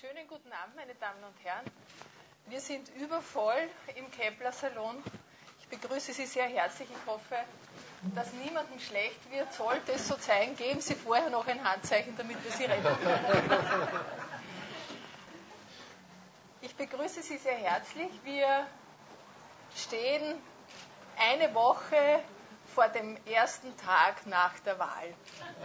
Schönen guten Abend, meine Damen und Herren. Wir sind übervoll im Kepler-Salon. Ich begrüße Sie sehr herzlich. Ich hoffe, dass niemandem schlecht wird. Sollte es so sein, geben Sie vorher noch ein Handzeichen, damit wir Sie retten können. Ich begrüße Sie sehr herzlich. Wir stehen eine Woche vor dem ersten Tag nach der Wahl.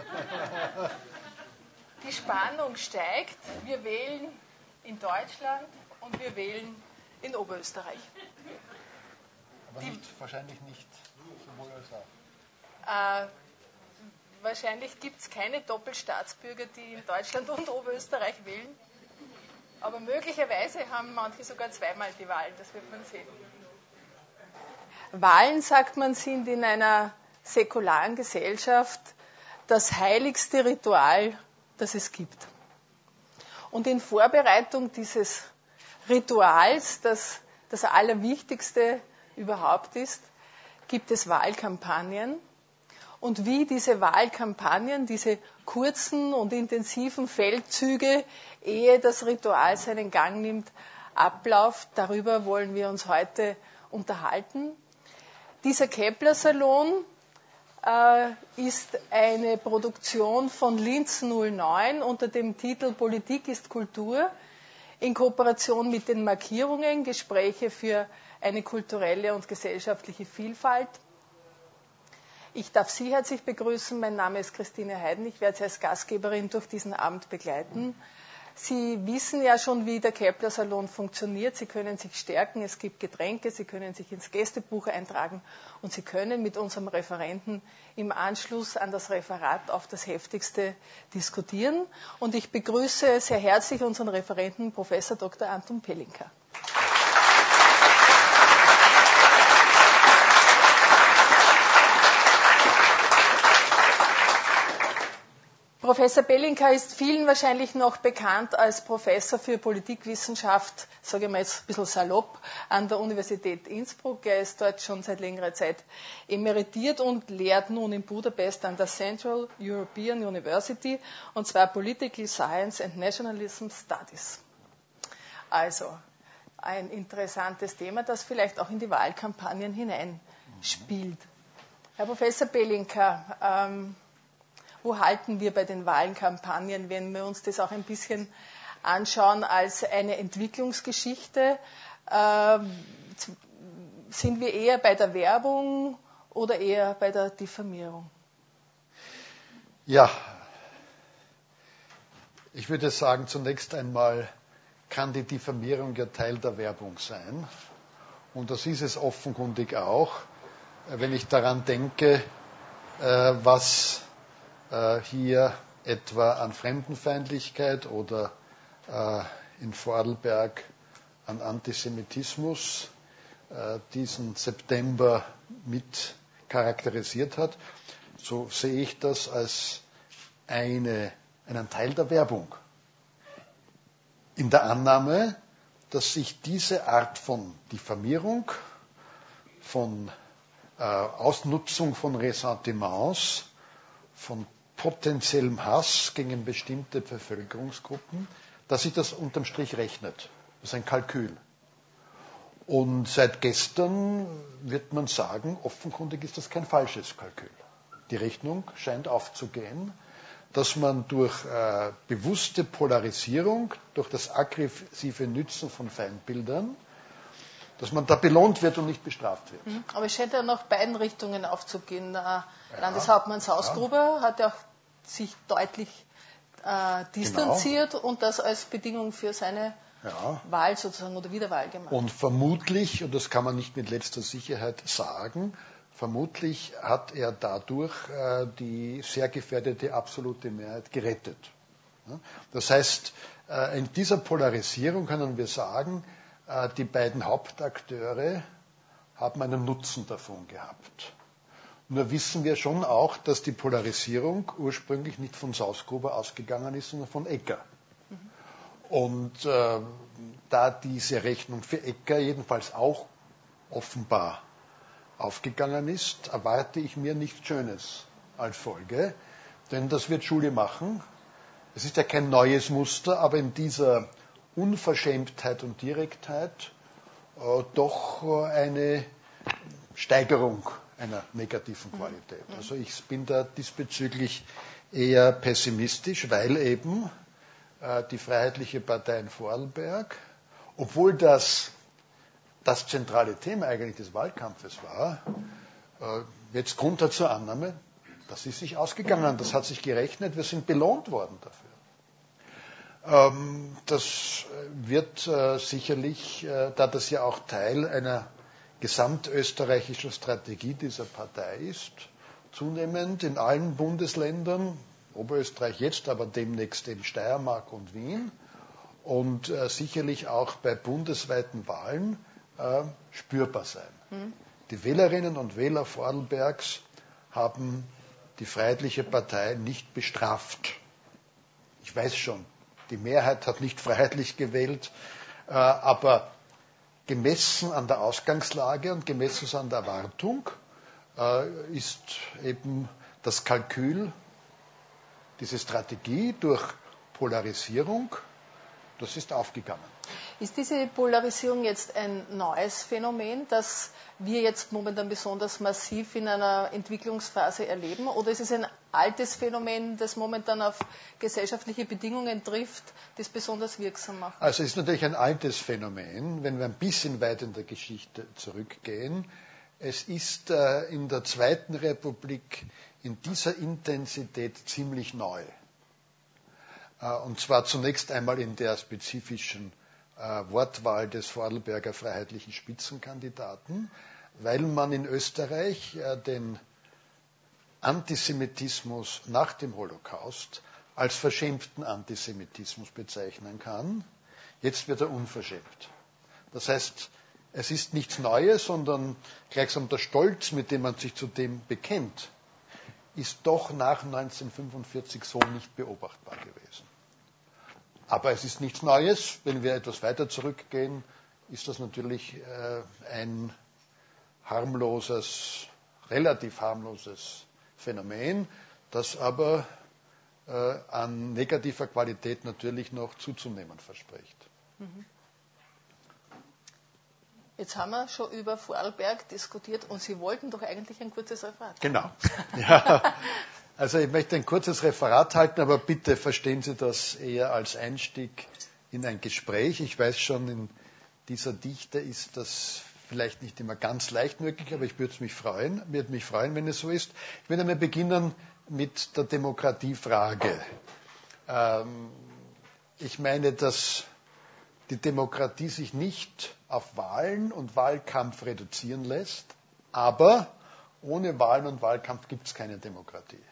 Die Spannung steigt. Wir wählen in Deutschland und wir wählen in Oberösterreich. Aber wahrscheinlich nicht sowohl als auch. Wahrscheinlich gibt es keine Doppelstaatsbürger, die in Deutschland und Oberösterreich wählen. Aber möglicherweise haben manche sogar zweimal die Wahl. Das wird man sehen. Wahlen, sagt man, sind in einer säkularen Gesellschaft das heiligste Ritual, das es gibt. Und in Vorbereitung dieses Rituals, das das Allerwichtigste überhaupt ist, gibt es Wahlkampagnen. Und wie diese Wahlkampagnen, diese kurzen und intensiven Feldzüge, ehe das Ritual seinen Gang nimmt, abläuft, darüber wollen wir uns heute unterhalten. Dieser Kepler-Salon ist eine Produktion von Linz 09 unter dem Titel Politik ist Kultur in Kooperation mit den Markierungen Gespräche für eine kulturelle und gesellschaftliche Vielfalt. Ich darf Sie herzlich begrüßen. Mein Name ist Christine Heiden. Ich werde Sie als Gastgeberin durch diesen Abend begleiten. Sie wissen ja schon, wie der Kepler-Salon funktioniert. Sie können sich stärken, es gibt Getränke, Sie können sich ins Gästebuch eintragen und Sie können mit unserem Referenten im Anschluss an das Referat auf das Heftigste diskutieren. Und ich begrüße sehr herzlich unseren Referenten, Professor Dr. Anton Pelinka. Professor Pelinka ist vielen wahrscheinlich noch bekannt als Professor für Politikwissenschaft, sage ich mal jetzt ein bisschen salopp, an der Universität Innsbruck. Er ist dort schon seit längerer Zeit emeritiert und lehrt nun in Budapest an der Central European University, und zwar Political Science and Nationalism Studies. Also ein interessantes Thema, das vielleicht auch in die Wahlkampagnen hineinspielt. Herr Professor Pelinka, wo halten wir bei den Wahlkampagnen, wenn wir uns das auch ein bisschen anschauen als eine Entwicklungsgeschichte? Sind wir eher bei der Werbung oder eher bei der Diffamierung? Ja, ich würde sagen, zunächst einmal kann die Diffamierung ja Teil der Werbung sein. Und das ist es offenkundig auch, wenn ich daran denke, was hier etwa an Fremdenfeindlichkeit oder in Vorarlberg an Antisemitismus diesen September mit charakterisiert hat, so sehe ich das als einen Teil der Werbung. In der Annahme, dass sich diese Art von Diffamierung, von Ausnutzung von Ressentiments, von potenziellem Hass gegen bestimmte Bevölkerungsgruppen, dass sich das unterm Strich rechnet. Das ist ein Kalkül. Und seit gestern wird man sagen, offenkundig ist das kein falsches Kalkül. Die Rechnung scheint aufzugehen, dass man durch bewusste Polarisierung, durch das aggressive Nützen von Feindbildern, dass man da belohnt wird und nicht bestraft wird. Aber es scheint ja nach beiden Richtungen aufzugehen. Landeshauptmann Sausgruber hat ja auch sich deutlich distanziert und das als Bedingung für seine Wahl sozusagen oder Wiederwahl gemacht. Und vermutlich, und das kann man nicht mit letzter Sicherheit sagen, vermutlich hat er dadurch die sehr gefährdete absolute Mehrheit gerettet. Das heißt, in dieser Polarisierung können wir sagen, die beiden Hauptakteure haben einen Nutzen davon gehabt. Nur wissen wir schon auch, dass die Polarisierung ursprünglich nicht von Sausgruber ausgegangen ist, sondern von Egger. Und da diese Rechnung für Egger jedenfalls auch offenbar aufgegangen ist, erwarte ich mir nichts Schönes als Folge, denn das wird Schule machen. Es ist ja kein neues Muster, aber in dieser Unverschämtheit und Direktheit doch eine Steigerung einer negativen Qualität. Also ich bin da diesbezüglich eher pessimistisch, weil eben die Freiheitliche Partei in Vorarlberg, obwohl das zentrale Thema eigentlich des Wahlkampfes war, jetzt kommt er zur Annahme, das ist sich ausgegangen, das hat sich gerechnet, wir sind belohnt worden dafür. Das wird sicherlich, da das ja auch Teil einer gesamtösterreichischen Strategie dieser Partei ist, zunehmend in allen Bundesländern, Oberösterreich jetzt, aber demnächst in Steiermark und Wien und sicherlich auch bei bundesweiten Wahlen spürbar sein. Die Wählerinnen und Wähler Vorarlbergs haben die Freiheitliche Partei nicht bestraft. Ich weiß schon, die Mehrheit hat nicht freiheitlich gewählt, aber gemessen an der Ausgangslage und gemessen an der Erwartung ist eben das Kalkül, diese Strategie durch Polarisierung, das ist aufgegangen. Ist diese Polarisierung jetzt ein neues Phänomen, das wir jetzt momentan besonders massiv in einer Entwicklungsphase erleben? Oder ist es ein altes Phänomen, das momentan auf gesellschaftliche Bedingungen trifft, das besonders wirksam macht? Also es ist natürlich ein altes Phänomen, wenn wir ein bisschen weit in der Geschichte zurückgehen. Es ist in der Zweiten Republik in dieser Intensität ziemlich neu. Und zwar zunächst einmal in der spezifischen Wortwahl des Vorarlberger freiheitlichen Spitzenkandidaten, weil man in Österreich den Antisemitismus nach dem Holocaust als verschämten Antisemitismus bezeichnen kann. Jetzt wird er unverschämt. Das heißt, es ist nichts Neues, sondern gleichsam der Stolz, mit dem man sich zu dem bekennt, ist doch nach 1945 so nicht beobachtbar gewesen. Aber es ist nichts Neues. Wenn wir etwas weiter zurückgehen, ist das natürlich ein relativ harmloses Phänomen, das aber an negativer Qualität natürlich noch zuzunehmen verspricht. Jetzt haben wir schon über Vorarlberg diskutiert und Sie wollten doch eigentlich ein kurzes Referat. Genau. Ja. Also ich möchte ein kurzes Referat halten, aber bitte verstehen Sie das eher als Einstieg in ein Gespräch. Ich weiß schon, in dieser Dichte ist das vielleicht nicht immer ganz leicht möglich, aber ich würde mich freuen, wenn es so ist. Ich würde einmal beginnen mit der Demokratiefrage. Ich meine, dass die Demokratie sich nicht auf Wahlen und Wahlkampf reduzieren lässt, aber ohne Wahlen und Wahlkampf gibt es keine Demokratie.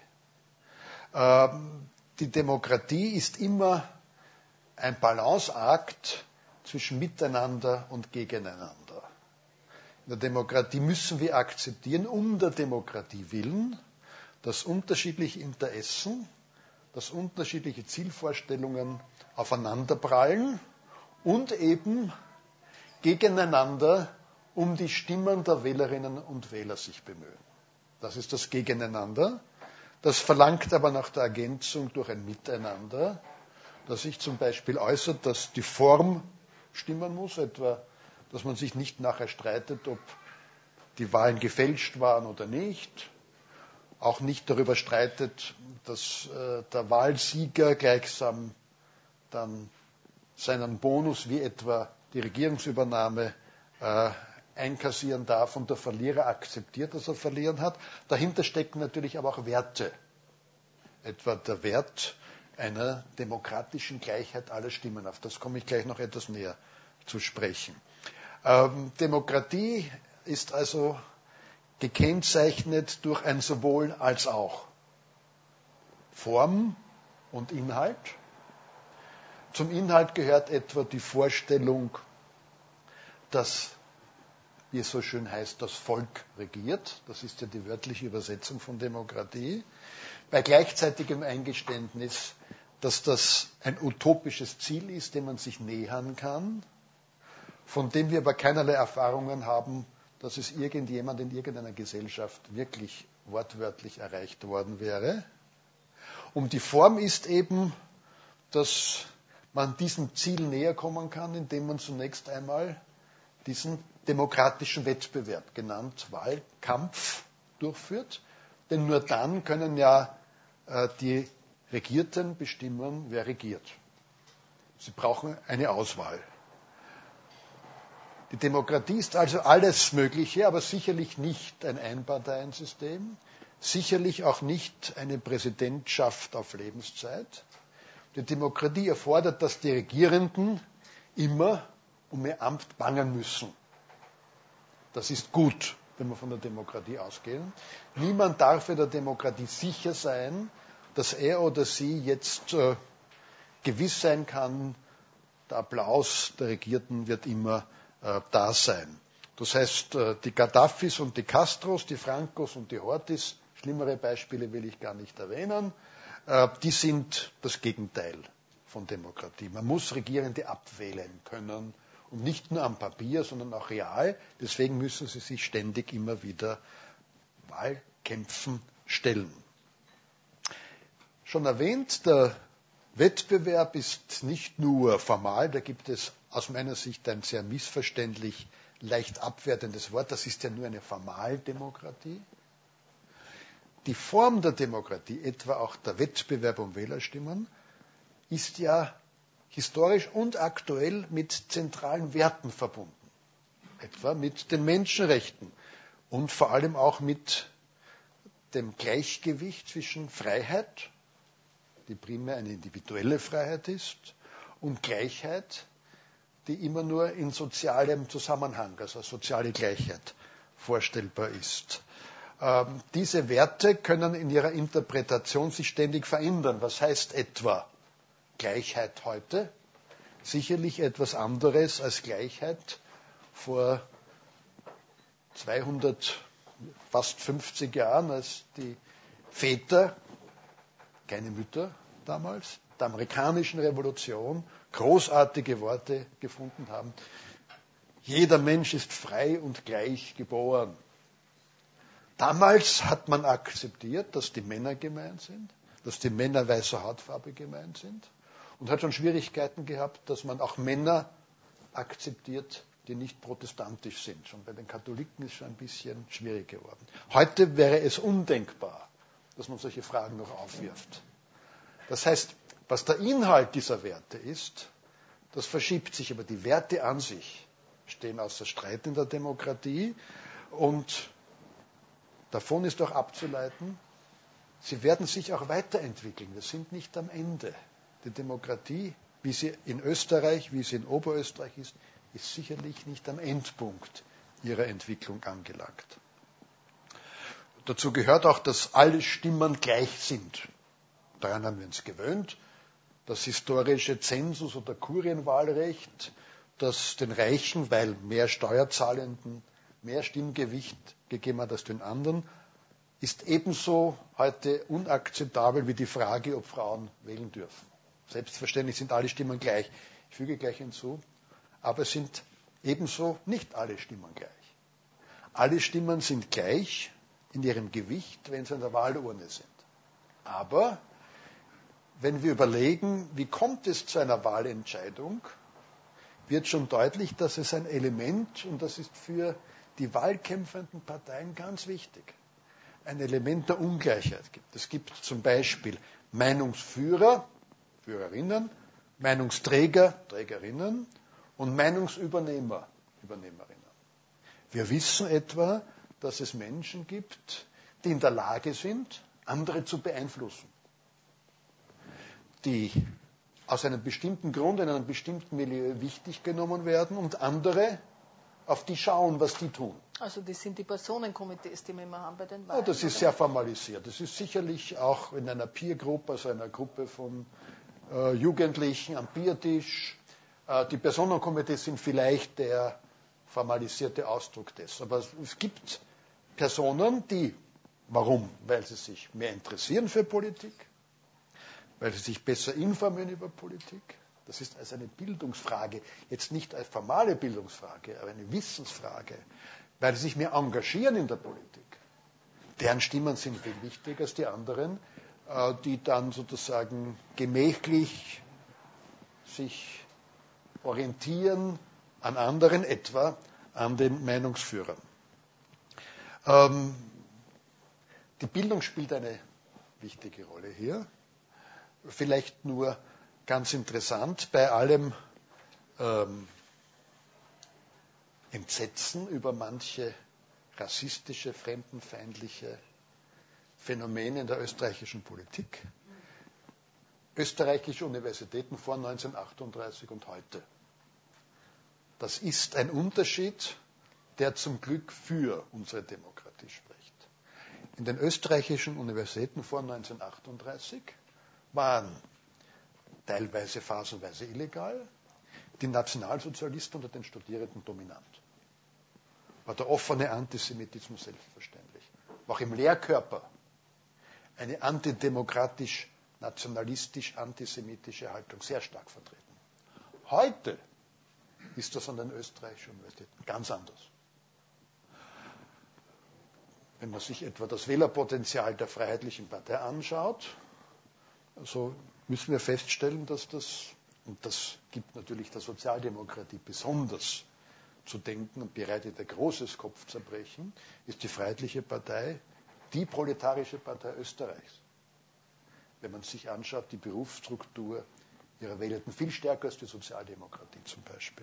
Die Demokratie ist immer ein Balanceakt zwischen Miteinander und Gegeneinander. In der Demokratie müssen wir akzeptieren, um der Demokratie willen, dass unterschiedliche Interessen, dass unterschiedliche Zielvorstellungen aufeinanderprallen und eben gegeneinander um die Stimmen der Wählerinnen und Wähler sich bemühen. Das ist das Gegeneinander. Das verlangt aber nach der Ergänzung durch ein Miteinander, das sich zum Beispiel äußert, dass die Form stimmen muss, etwa, dass man sich nicht nachher streitet, ob die Wahlen gefälscht waren oder nicht, auch nicht darüber streitet, dass der Wahlsieger gleichsam dann seinen Bonus, wie etwa die Regierungsübernahme, einkassieren darf und der Verlierer akzeptiert, dass er verlieren hat. Dahinter stecken natürlich aber auch Werte, etwa der Wert einer demokratischen Gleichheit aller Stimmen. Auf das komme ich gleich noch etwas näher zu sprechen. Demokratie ist also gekennzeichnet durch ein Sowohl als auch. Form und Inhalt. Zum Inhalt gehört etwa die Vorstellung, dass, wie es so schön heißt, das Volk regiert. Das ist ja die wörtliche Übersetzung von Demokratie. Bei gleichzeitigem Eingeständnis, dass das ein utopisches Ziel ist, dem man sich nähern kann, von dem wir aber keinerlei Erfahrungen haben, dass es irgendjemand in irgendeiner Gesellschaft wirklich wortwörtlich erreicht worden wäre. Und die Form ist eben das man diesem Ziel näher kommen kann, indem man zunächst einmal diesen demokratischen Wettbewerb, genannt Wahlkampf, durchführt. Denn nur dann können ja die Regierten bestimmen, wer regiert. Sie brauchen eine Auswahl. Die Demokratie ist also alles Mögliche, aber sicherlich nicht ein Einparteiensystem, sicherlich auch nicht eine Präsidentschaft auf Lebenszeit. Die Demokratie erfordert, dass die Regierenden immer um ihr Amt bangen müssen. Das ist gut, wenn wir von der Demokratie ausgehen. Niemand darf in der Demokratie sicher sein, dass er oder sie jetzt gewiss sein kann, der Applaus der Regierten wird immer da sein. Das heißt, die Gaddafis und die Castros, die Francos und die Horthys, schlimmere Beispiele will ich gar nicht erwähnen, die sind das Gegenteil von Demokratie. Man muss Regierende abwählen können und nicht nur am Papier, sondern auch real. Deswegen müssen sie sich ständig immer wieder Wahlkämpfen stellen. Schon erwähnt, der Wettbewerb ist nicht nur formal, da gibt es aus meiner Sicht ein sehr missverständlich, leicht abwertendes Wort, das ist ja nur eine Formaldemokratie. Die Form der Demokratie, etwa auch der Wettbewerb um Wählerstimmen, ist ja historisch und aktuell mit zentralen Werten verbunden, etwa mit den Menschenrechten und vor allem auch mit dem Gleichgewicht zwischen Freiheit, die primär eine individuelle Freiheit ist, und Gleichheit, die immer nur in sozialem Zusammenhang, also soziale Gleichheit, vorstellbar ist. Diese Werte können in ihrer Interpretation sich ständig verändern. Was heißt etwa Gleichheit heute? Sicherlich etwas anderes als Gleichheit vor 200, fast 50 Jahren, als die Väter, keine Mütter damals, der amerikanischen Revolution großartige Worte gefunden haben. Jeder Mensch ist frei und gleich geboren. Damals hat man akzeptiert, dass die Männer gemeint sind, dass die Männer weißer Hautfarbe gemeint sind und hat schon Schwierigkeiten gehabt, dass man auch Männer akzeptiert, die nicht protestantisch sind. Schon bei den Katholiken ist schon ein bisschen schwierig geworden. Heute wäre es undenkbar, dass man solche Fragen noch aufwirft. Das heißt, was der Inhalt dieser Werte ist, das verschiebt sich, aber die Werte an sich stehen außer Streit in der Demokratie und davon ist auch abzuleiten, sie werden sich auch weiterentwickeln. Wir sind nicht am Ende. Die Demokratie, wie sie in Österreich, wie sie in Oberösterreich ist sicherlich nicht am Endpunkt ihrer Entwicklung angelangt. Dazu gehört auch, dass alle Stimmen gleich sind. Daran haben wir uns gewöhnt. Das historische Zensus- oder Kurienwahlrecht, das den Reichen, weil mehr Steuerzahlenden, mehr Stimmgewicht gegeben hat als den anderen, ist ebenso heute unakzeptabel wie die Frage, ob Frauen wählen dürfen. Selbstverständlich sind alle Stimmen gleich. Ich füge gleich hinzu, aber es sind ebenso nicht alle Stimmen gleich. Alle Stimmen sind gleich in ihrem Gewicht, wenn sie an der Wahlurne sind. Aber wenn wir überlegen, wie kommt es zu einer Wahlentscheidung, wird schon deutlich, dass es ein Element, und das ist für die wahlkämpfenden Parteien ganz wichtig, ein Element der Ungleichheit gibt. Es gibt zum Beispiel Meinungsführer, Führerinnen, Meinungsträger, Trägerinnen und Meinungsübernehmer, Übernehmerinnen. Wir wissen etwa, dass es Menschen gibt, die in der Lage sind, andere zu beeinflussen, die aus einem bestimmten Grund in einem bestimmten Milieu wichtig genommen werden und andere auf die schauen, was die tun. Also das sind die Personenkomitees, die wir immer haben bei den Wahlen. Ja, das ist sehr formalisiert. Das ist sicherlich auch in einer Peer-Group, also einer Gruppe von Jugendlichen am Biertisch. Die Personenkomitees sind vielleicht der formalisierte Ausdruck des. Aber es gibt Personen, die, warum? Weil sie sich mehr interessieren für Politik, weil sie sich besser informieren über Politik. Das ist also eine Bildungsfrage, jetzt nicht eine formale Bildungsfrage, aber eine Wissensfrage, weil sie sich mehr engagieren in der Politik. Deren Stimmen sind viel wichtiger als die anderen, die dann sozusagen gemächlich sich orientieren an anderen, etwa an den Meinungsführern. Die Bildung spielt eine wichtige Rolle hier. Vielleicht nur ganz interessant, bei allem Entsetzen über manche rassistische, fremdenfeindliche Phänomene in der österreichischen Politik. Österreichische Universitäten vor 1938 und heute. Das ist ein Unterschied, der zum Glück für unsere Demokratie spricht. In den österreichischen Universitäten vor 1938 waren teilweise phasenweise illegal die Nationalsozialisten unter den Studierenden dominant. War der offene Antisemitismus selbstverständlich. War auch im Lehrkörper eine antidemokratisch, nationalistisch, antisemitische Haltung sehr stark vertreten. Heute ist das an den österreichischen Universitäten ganz anders. Wenn man sich etwa das Wählerpotenzial der Freiheitlichen Partei anschaut, so müssen wir feststellen, dass das, und das gibt natürlich der Sozialdemokratie besonders zu denken und bereitet ein großes Kopfzerbrechen, ist die Freiheitliche Partei die proletarische Partei Österreichs. Wenn man sich anschaut, die Berufsstruktur ihrer Wählenden viel stärker als die Sozialdemokratie zum Beispiel.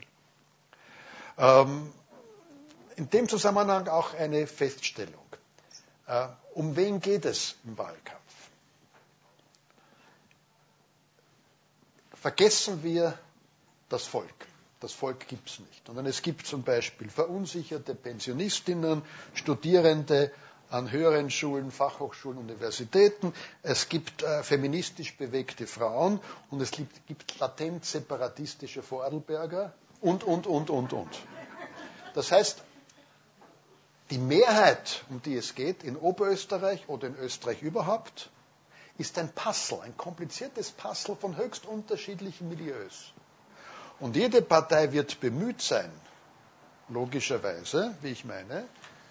In dem Zusammenhang auch eine Feststellung. Um wen geht es im Wahlkampf? Vergessen wir das Volk. Das Volk gibt es nicht. Und es gibt zum Beispiel verunsicherte Pensionistinnen, Studierende an höheren Schulen, Fachhochschulen, Universitäten. Es gibt feministisch bewegte Frauen und es gibt latent separatistische Vorarlberger und. Das heißt, die Mehrheit, um die es geht, in Oberösterreich oder in Österreich überhaupt, ist ein Puzzle, ein kompliziertes Puzzle von höchst unterschiedlichen Milieus. Und jede Partei wird bemüht sein, logischerweise, wie ich meine,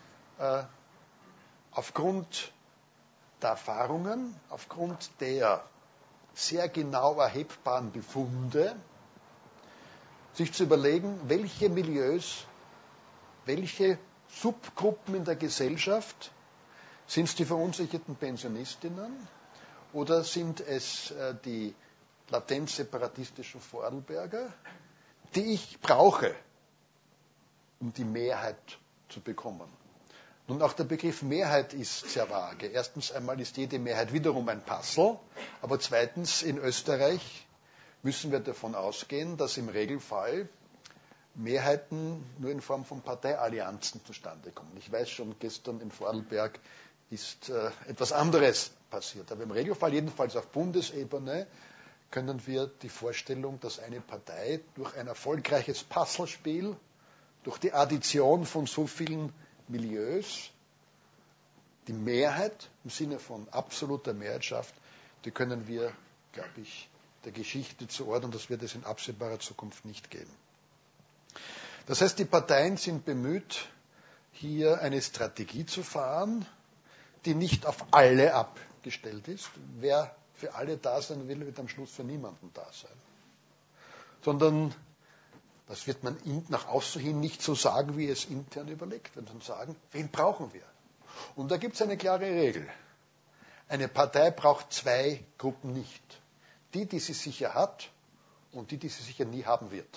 aufgrund der Erfahrungen, aufgrund der sehr genau erhebbaren Befunde, sich zu überlegen, welche Milieus, welche Subgruppen in der Gesellschaft, sind es die verunsicherten Pensionistinnen oder sind es die latent separatistischen Vorarlberger, die ich brauche, um die Mehrheit zu bekommen. Nun, auch der Begriff Mehrheit ist sehr vage. Erstens einmal ist jede Mehrheit wiederum ein Puzzle, aber zweitens, in Österreich müssen wir davon ausgehen, dass im Regelfall Mehrheiten nur in Form von Parteiallianzen zustande kommen. Ich weiß schon, gestern in Vorarlberg ist etwas anderes passiert. Aber im Regelfall, jedenfalls auf Bundesebene, können wir die Vorstellung, dass eine Partei durch ein erfolgreiches Puzzlespiel, durch die Addition von so vielen Milieus, die Mehrheit im Sinne von absoluter Mehrheit schafft, die können wir, glaube ich, der Geschichte zuordnen. Das wird es in absehbarer Zukunft nicht geben. Das heißt, die Parteien sind bemüht, hier eine Strategie zu fahren, die nicht auf alle abgestellt ist. Wer für alle da sein will, wird am Schluss für niemanden da sein. Sondern, das wird man nach außen hin nicht so sagen, wie es intern überlegt wird, sondern sagen, wen brauchen wir? Und da gibt es eine klare Regel. Eine Partei braucht zwei Gruppen nicht. Die sie sicher hat und die sie sicher nie haben wird.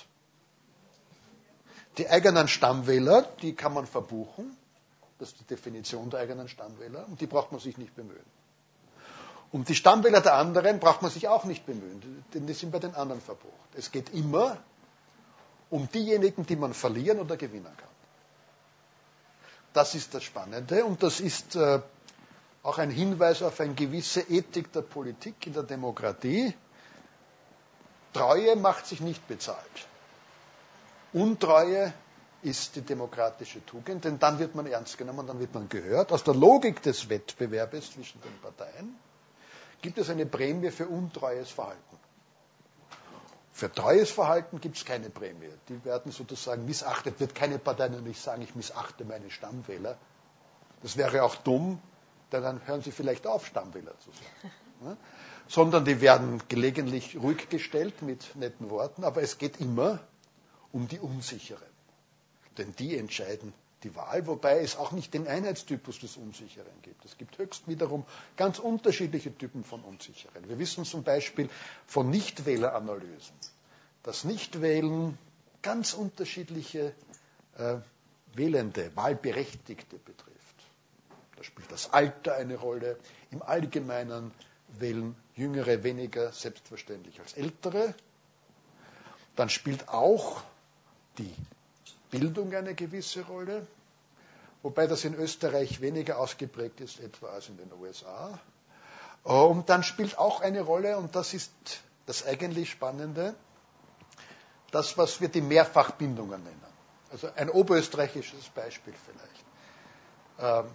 Die eigenen Stammwähler, die kann man verbuchen. Das ist die Definition der eigenen Stammwähler. Und die braucht man sich nicht bemühen. Um die Stammwähler der anderen braucht man sich auch nicht bemühen, denn die sind bei den anderen verbucht. Es geht immer um diejenigen, die man verlieren oder gewinnen kann. Das ist das Spannende und das ist auch ein Hinweis auf eine gewisse Ethik der Politik in der Demokratie. Treue macht sich nicht bezahlt. Untreue ist die demokratische Tugend, denn dann wird man ernst genommen, dann wird man gehört. Aus der Logik des Wettbewerbes zwischen den Parteien gibt es eine Prämie für untreues Verhalten. Für treues Verhalten gibt es keine Prämie. Die werden sozusagen missachtet. Wird keine Partei nämlich sagen, ich missachte meine Stammwähler. Das wäre auch dumm, denn dann hören sie vielleicht auf, Stammwähler zu sein. sondern die werden gelegentlich ruhig gestellt mit netten Worten, aber es geht immer um die Unsicheren. Denn die entscheiden die Wahl, wobei es auch nicht den Einheitstypus des Unsicheren gibt. Es gibt höchst wiederum ganz unterschiedliche Typen von Unsicheren. Wir wissen zum Beispiel von Nichtwähleranalysen, dass Nichtwählen ganz unterschiedliche Wählende, Wahlberechtigte betrifft. Da spielt das Alter eine Rolle. Im Allgemeinen wählen Jüngere weniger selbstverständlich als Ältere. Dann spielt auch die Bildung eine gewisse Rolle, wobei das in Österreich weniger ausgeprägt ist, etwa als in den USA. Und dann spielt auch eine Rolle, und das ist das eigentlich Spannende, das, was wir die Mehrfachbindungen nennen. Also ein oberösterreichisches Beispiel vielleicht.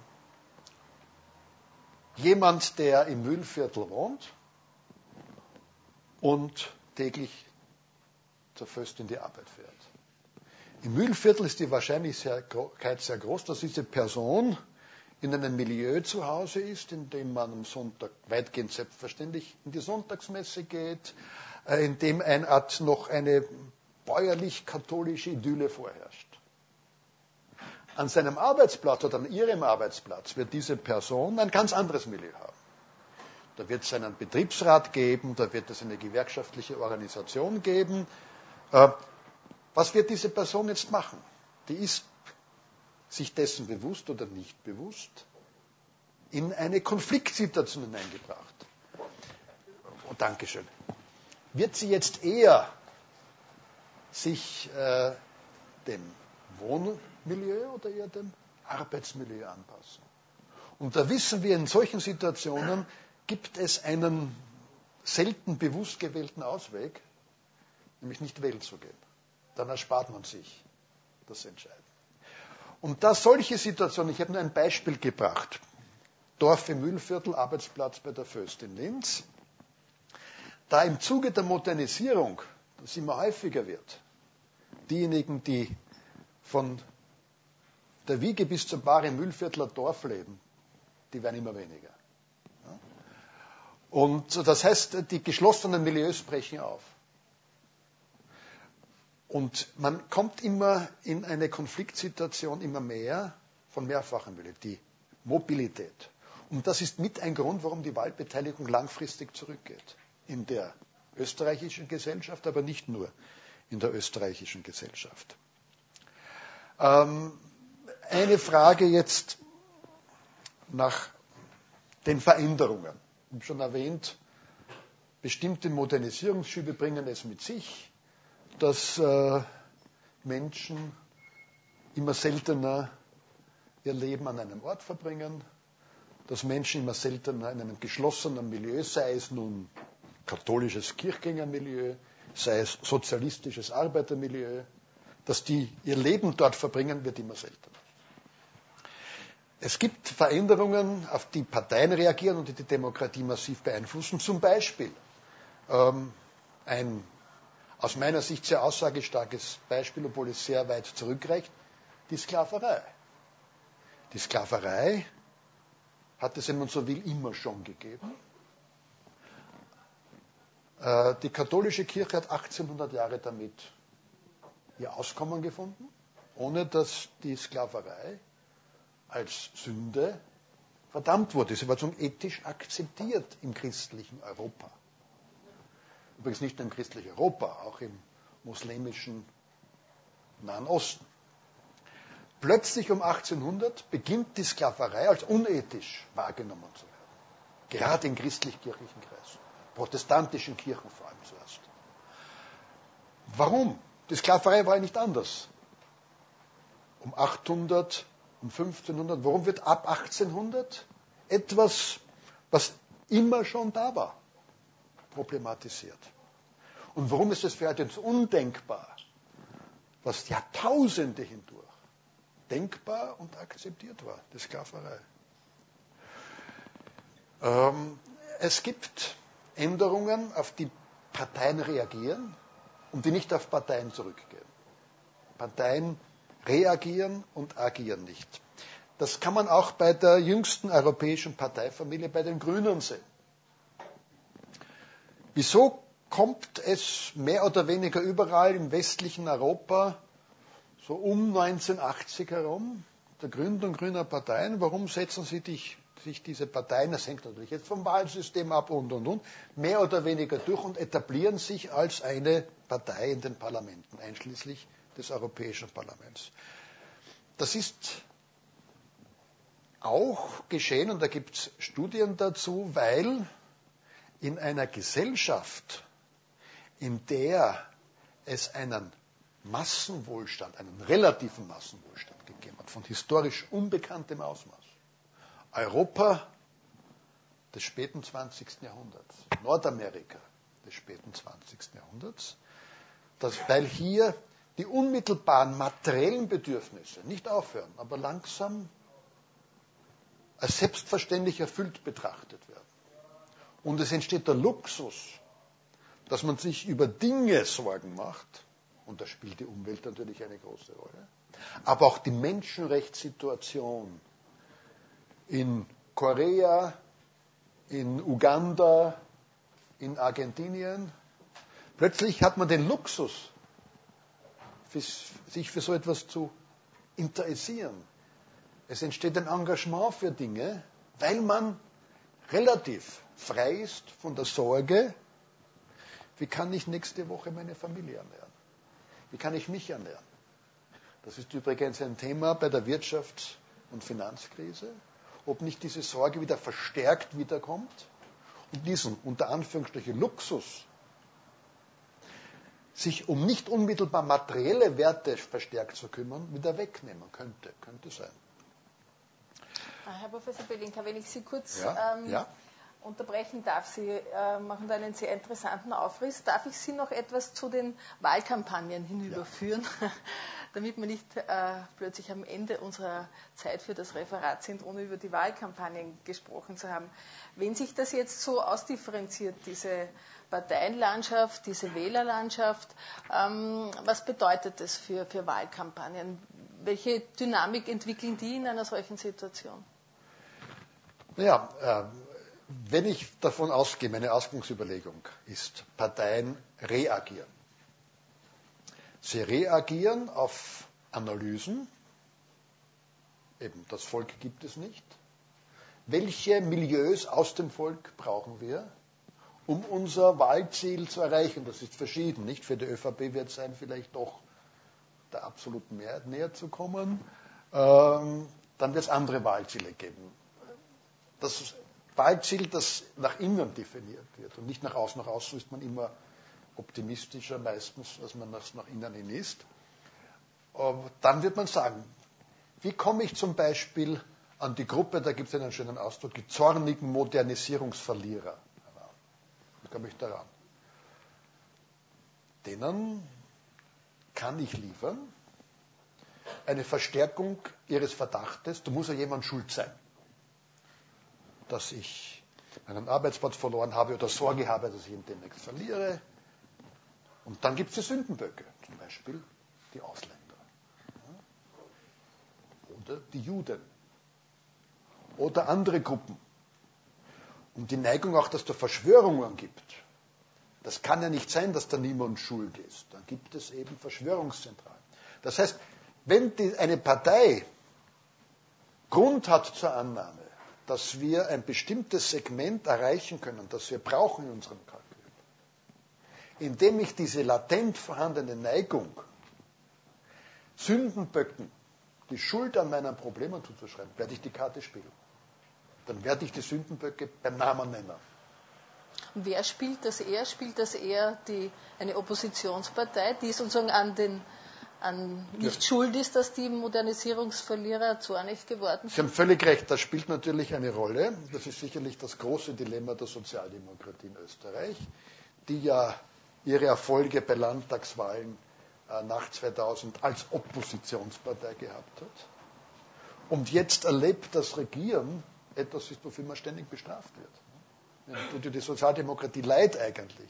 Jemand, der im Mühlviertel wohnt und täglich zur Föst in die Arbeit fährt. Im Mühlviertel ist die Wahrscheinlichkeit sehr groß, dass diese Person in einem Milieu zu Hause ist, in dem man am Sonntag weitgehend selbstverständlich in die Sonntagsmesse geht, in dem eine Art noch eine bäuerlich-katholische Idylle vorherrscht. An seinem Arbeitsplatz oder an ihrem Arbeitsplatz wird diese Person ein ganz anderes Milieu haben. Da wird es einen Betriebsrat geben, da wird es eine gewerkschaftliche Organisation geben. Was wird diese Person jetzt machen? Die ist sich dessen bewusst oder nicht bewusst in eine Konfliktsituation hineingebracht. Oh, Dankeschön. Wird sie jetzt eher sich dem Wohnmilieu oder eher dem Arbeitsmilieu anpassen? Und da wissen wir, in solchen Situationen gibt es einen selten bewusst gewählten Ausweg, nämlich nicht wählen zu gehen. Dann erspart man sich das Entscheiden. Und da solche Situationen, ich habe nur ein Beispiel gebracht, Dorf im Mühlviertel, Arbeitsplatz bei der Föst in Linz, da im Zuge der Modernisierung das immer häufiger wird, diejenigen, die von der Wiege bis zum Bar im Mühlviertler Dorf leben, die werden immer weniger. Und das heißt, die geschlossenen Milieus brechen auf. Und man kommt immer in eine Konfliktsituation immer mehr von mehrfachen Milieu, die Mobilität. Und das ist mit ein Grund, warum die Wahlbeteiligung langfristig zurückgeht. In der österreichischen Gesellschaft, aber nicht nur in der österreichischen Gesellschaft. Eine Frage jetzt nach den Veränderungen. Ich habe schon erwähnt, bestimmte Modernisierungsschübe bringen es mit sich, dass Menschen immer seltener ihr Leben an einem Ort verbringen, dass Menschen immer seltener in einem geschlossenen Milieu, sei es nun katholisches Kirchgängermilieu, sei es sozialistisches Arbeitermilieu, dass die ihr Leben dort verbringen, wird immer seltener. Es gibt Veränderungen, auf die Parteien reagieren und die die Demokratie massiv beeinflussen. Zum Beispiel ein aus meiner Sicht sehr aussagestarkes Beispiel, obwohl es sehr weit zurückreicht, die Sklaverei. Die Sklaverei hat es, wenn man so will, immer schon gegeben. Die katholische Kirche hat 1800 Jahre damit ihr Auskommen gefunden, ohne dass die Sklaverei als Sünde verdammt wurde. Sie war zum ethisch akzeptiert im christlichen Europa. Übrigens nicht nur im christlichen Europa, auch im muslimischen Nahen Osten. Plötzlich um 1800 beginnt die Sklaverei als unethisch wahrgenommen zu werden. Gerade in christlich-kirchlichen Kreisen, protestantischen Kirchen vor allem zuerst. Warum? Die Sklaverei war ja nicht anders. Um 800, um 1500, warum wird ab 1800 etwas, was immer schon da war, problematisiert? Und warum ist es für heute undenkbar, was Jahrtausende hindurch denkbar und akzeptiert war, die Sklaverei? Es gibt Änderungen, auf die Parteien reagieren und die nicht auf Parteien zurückgehen. Parteien reagieren und agieren nicht. Das kann man auch bei der jüngsten europäischen Parteifamilie, bei den Grünen sehen. Wieso kommt es mehr oder weniger überall im westlichen Europa so um 1980 herum, der Gründung grüner Parteien? Warum setzen sich diese Parteien, das hängt natürlich jetzt vom Wahlsystem ab und, mehr oder weniger durch und etablieren sich als eine Partei in den Parlamenten, einschließlich des Europäischen Parlaments? Das ist auch geschehen, und da gibt es Studien dazu, weil in einer Gesellschaft, in der es einen Massenwohlstand, einen relativen Massenwohlstand gegeben hat, von historisch unbekanntem Ausmaß, Europa des späten 20. Jahrhunderts, Nordamerika des späten 20. Jahrhunderts, weil hier die unmittelbaren materiellen Bedürfnisse nicht aufhören, aber langsam als selbstverständlich erfüllt betrachtet werden. Und es entsteht der Luxus, dass man sich über Dinge Sorgen macht, und da spielt die Umwelt natürlich eine große Rolle, aber auch die Menschenrechtssituation in Korea, in Uganda, in Argentinien. Plötzlich hat man den Luxus, sich für so etwas zu interessieren. Es entsteht ein Engagement für Dinge, weil man relativ frei ist von der Sorge, wie kann ich nächste Woche meine Familie ernähren? Wie kann ich mich ernähren? Das ist übrigens ein Thema bei der Wirtschafts- und Finanzkrise, ob nicht diese Sorge wieder verstärkt wiederkommt und diesen, unter Anführungsstrichen, Luxus, sich um nicht unmittelbar materielle Werte verstärkt zu kümmern, wieder wegnehmen könnte sein. Herr Professor Belinka, wenn ich Sie kurz unterbrechen darf, Sie machen da einen sehr interessanten Aufriss. Darf ich Sie noch etwas zu den Wahlkampagnen hinüberführen, damit wir nicht plötzlich am Ende unserer Zeit für das Referat sind, ohne über die Wahlkampagnen gesprochen zu haben. Wenn sich das jetzt so ausdifferenziert, diese Parteienlandschaft, diese Wählerlandschaft, was bedeutet das für Wahlkampagnen? Welche Dynamik entwickeln die in einer solchen Situation? Naja, wenn ich davon ausgehe, meine Ausgangsüberlegung ist, Parteien reagieren. Sie reagieren auf Analysen, eben das Volk gibt es nicht. Welche Milieus aus dem Volk brauchen wir, um unser Wahlziel zu erreichen? Das ist verschieden, nicht? Für die ÖVP wird es sein, vielleicht doch der absoluten Mehrheit näher zu kommen. Dann wird es andere Wahlziele geben. Das Wahlziel, das nach innen definiert wird und nicht nach außen. Nach außen ist man immer optimistischer meistens, als man das nach innen hin ist. Dann wird man sagen, wie komme ich zum Beispiel an die Gruppe, da gibt es einen schönen Ausdruck, die zornigen Modernisierungsverlierer. Wie komme ich daran? Denen kann ich liefern eine Verstärkung ihres Verdachtes, da muss ja jemand schuld sein, dass ich meinen Arbeitsplatz verloren habe oder Sorge habe, dass ich ihn demnächst verliere. Und dann gibt es die Sündenböcke, zum Beispiel die Ausländer oder die Juden oder andere Gruppen. Und die Neigung auch, dass es da Verschwörungen gibt. Das kann ja nicht sein, dass da niemand schuld ist. Dann gibt es eben Verschwörungszentralen. Das heißt, wenn eine Partei Grund hat zur Annahme, dass wir ein bestimmtes Segment erreichen können, das wir brauchen in unserem Kalkül, indem ich diese latent vorhandene Neigung, Sündenböcken, die Schuld an meinen Problemen zuzuschreiben, werde ich die Karte spielen. Dann werde ich die Sündenböcke beim Namen nennen. Und wer spielt das eher? Spielt das eher eine Oppositionspartei, die sozusagen nicht schuld ist, dass die Modernisierungsverlierer zornig geworden sind? Sie haben völlig recht, das spielt natürlich eine Rolle. Das ist sicherlich das große Dilemma der Sozialdemokratie in Österreich, die ja ihre Erfolge bei Landtagswahlen nach 2000 als Oppositionspartei gehabt hat und jetzt erlebt, dass Regieren etwas ist, wofür man ständig bestraft wird. Die Sozialdemokratie leidet eigentlich.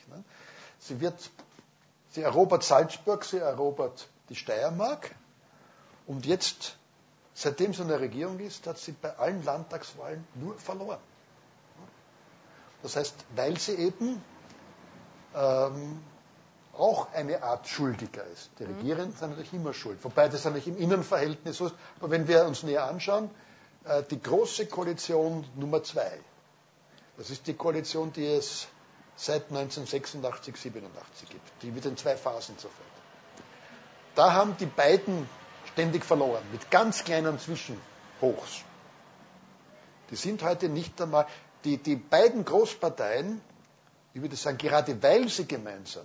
Sie erobert Salzburg, sie erobert die Steiermark und jetzt, seitdem sie in der Regierung ist, hat sie bei allen Landtagswahlen nur verloren. Das heißt, weil sie eben auch eine Art Schuldiger ist. Die Regierenden sind natürlich immer schuld, wobei das natürlich im Innenverhältnis so ist. Aber wenn wir uns näher anschauen, die große Koalition Nummer 2, das ist die Koalition, die es seit 1986, 87 gibt, die mit den 2 Phasen zerfällt. Da haben die beiden ständig verloren, mit ganz kleinen Zwischenhochs. Die sind heute nicht einmal, die beiden Großparteien, ich würde sagen, gerade weil sie gemeinsam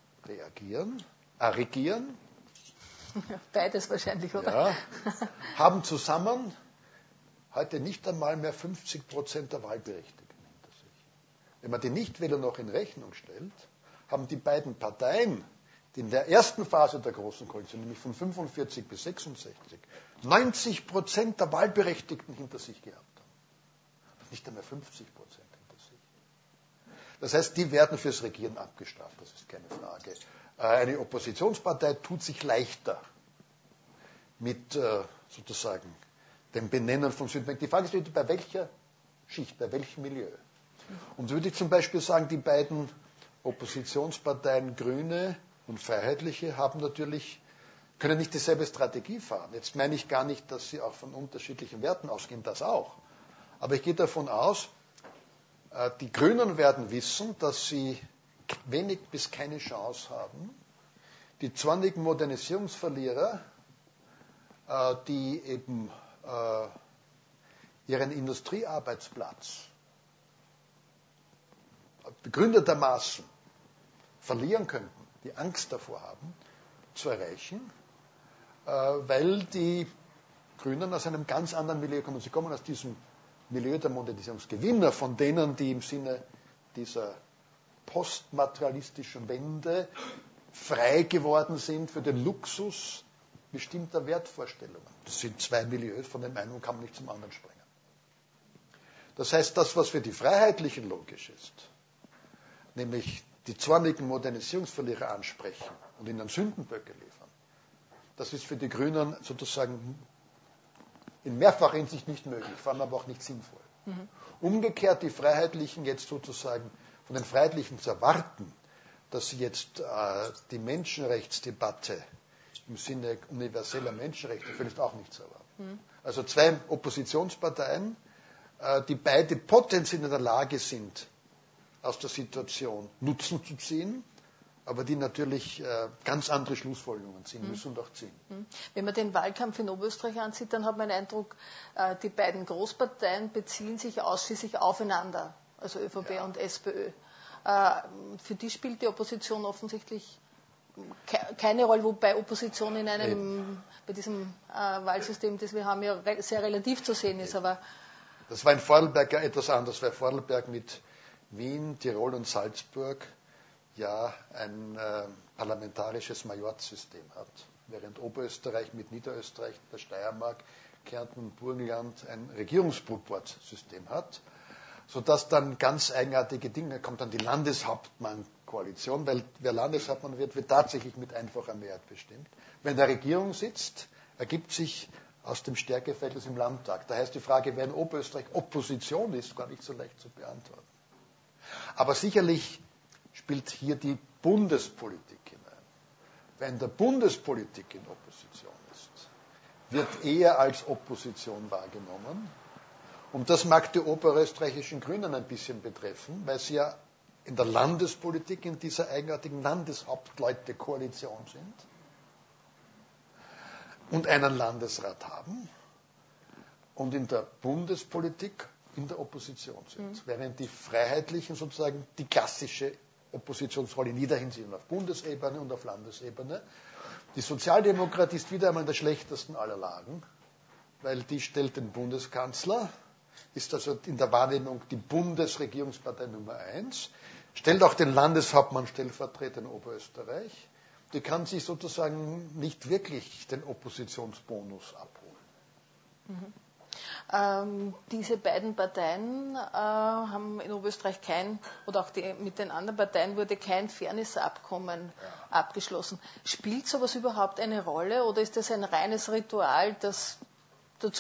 regieren, beides wahrscheinlich, oder? Ja, haben zusammen heute nicht einmal mehr 50% der Wahlberechtigten hinter sich. Wenn man die Nichtwähler noch in Rechnung stellt, haben die beiden Parteien, die in der ersten Phase der Großen Koalition, nämlich von 45 bis 66, 90% der Wahlberechtigten hinter sich gehabt haben. Nicht einmal 50% hinter sich. Das heißt, die werden fürs Regieren abgestraft, das ist keine Frage. Eine Oppositionspartei tut sich leichter mit sozusagen dem Benennen von Südbank. Die Frage ist, bei welcher Schicht, bei welchem Milieu. Und so würde ich zum Beispiel sagen, die beiden Oppositionsparteien Grüne und Freiheitliche können nicht dieselbe Strategie fahren. Jetzt meine ich gar nicht, dass sie auch von unterschiedlichen Werten ausgehen, das auch. Aber ich gehe davon aus, die Grünen werden wissen, dass sie wenig bis keine Chance haben, die zornigen Modernisierungsverlierer, die eben ihren Industriearbeitsplatz begründetermaßen verlieren könnten, die Angst davor haben, zu erreichen, weil die Grünen aus einem ganz anderen Milieu kommen. Sie kommen aus diesem Milieu der Modernisierungsgewinner, von denen, die im Sinne dieser postmaterialistischen Wende frei geworden sind für den Luxus bestimmter Wertvorstellungen. Das sind 2 Milieus, von dem einen kann man nicht zum anderen springen. Das heißt, das, was für die Freiheitlichen logisch ist, nämlich die zornigen Modernisierungsverlierer ansprechen und ihnen Sündenböcke liefern, das ist für die Grünen sozusagen in mehrfacher Hinsicht nicht möglich, vor allem aber auch nicht sinnvoll. Umgekehrt die Freiheitlichen jetzt sozusagen von den Freiheitlichen zu erwarten, dass sie jetzt die Menschenrechtsdebatte im Sinne universeller Menschenrechte führen, ist auch nicht zu erwarten. Also 2 Oppositionsparteien, die beide potenziell in der Lage sind, aus der Situation Nutzen zu ziehen, aber die natürlich ganz andere Schlussfolgerungen ziehen müssen und auch ziehen. Wenn man den Wahlkampf in Oberösterreich ansieht, dann hat man den Eindruck, die beiden Großparteien beziehen sich ausschließlich aufeinander, also ÖVP und SPÖ. Für die spielt die Opposition offensichtlich keine Rolle, wobei Opposition bei diesem Wahlsystem, das wir haben, ja sehr relativ zu sehen ist. Aber das war in Vorarlberg ja etwas anders, weil Vorarlberg mit Wien, Tirol und Salzburg ja ein parlamentarisches Majorssystem hat, während Oberösterreich mit Niederösterreich, der Steiermark, Kärnten und Burgenland ein Regierungsproportsystem hat, sodass dann ganz eigenartige Dinge kommt, dann die Landeshauptmann-Koalition, weil wer Landeshauptmann wird tatsächlich mit einfacher Mehrheit bestimmt. Wenn in der Regierung sitzt, ergibt sich aus dem Stärkeverhältnis im Landtag. Da heißt die Frage, wer in Oberösterreich Opposition ist, gar nicht so leicht zu beantworten. Aber sicherlich spielt hier die Bundespolitik hinein. Wer in der Bundespolitik in Opposition ist, wird eher als Opposition wahrgenommen. Und das mag die oberösterreichischen Grünen ein bisschen betreffen, weil sie ja in der Landespolitik in dieser eigenartigen Landeshauptleute-Koalition sind und einen Landesrat haben und in der Bundespolitik in der Opposition sind. Während die Freiheitlichen sozusagen die klassische Oppositionsrolle in jeder Hinsicht auf Bundesebene und auf Landesebene. Die Sozialdemokratie ist wieder einmal in der schlechtesten aller Lagen, weil die stellt den Bundeskanzler, ist also in der Wahrnehmung die Bundesregierungspartei Nummer 1, stellt auch den Landeshauptmann Stellvertreter in Oberösterreich. Die kann sich sozusagen nicht wirklich den Oppositionsbonus abholen. Diese beiden Parteien haben in Oberösterreich oder auch mit den anderen Parteien wurde kein Fairnessabkommen abgeschlossen. Spielt sowas überhaupt eine Rolle oder ist das ein reines Ritual, das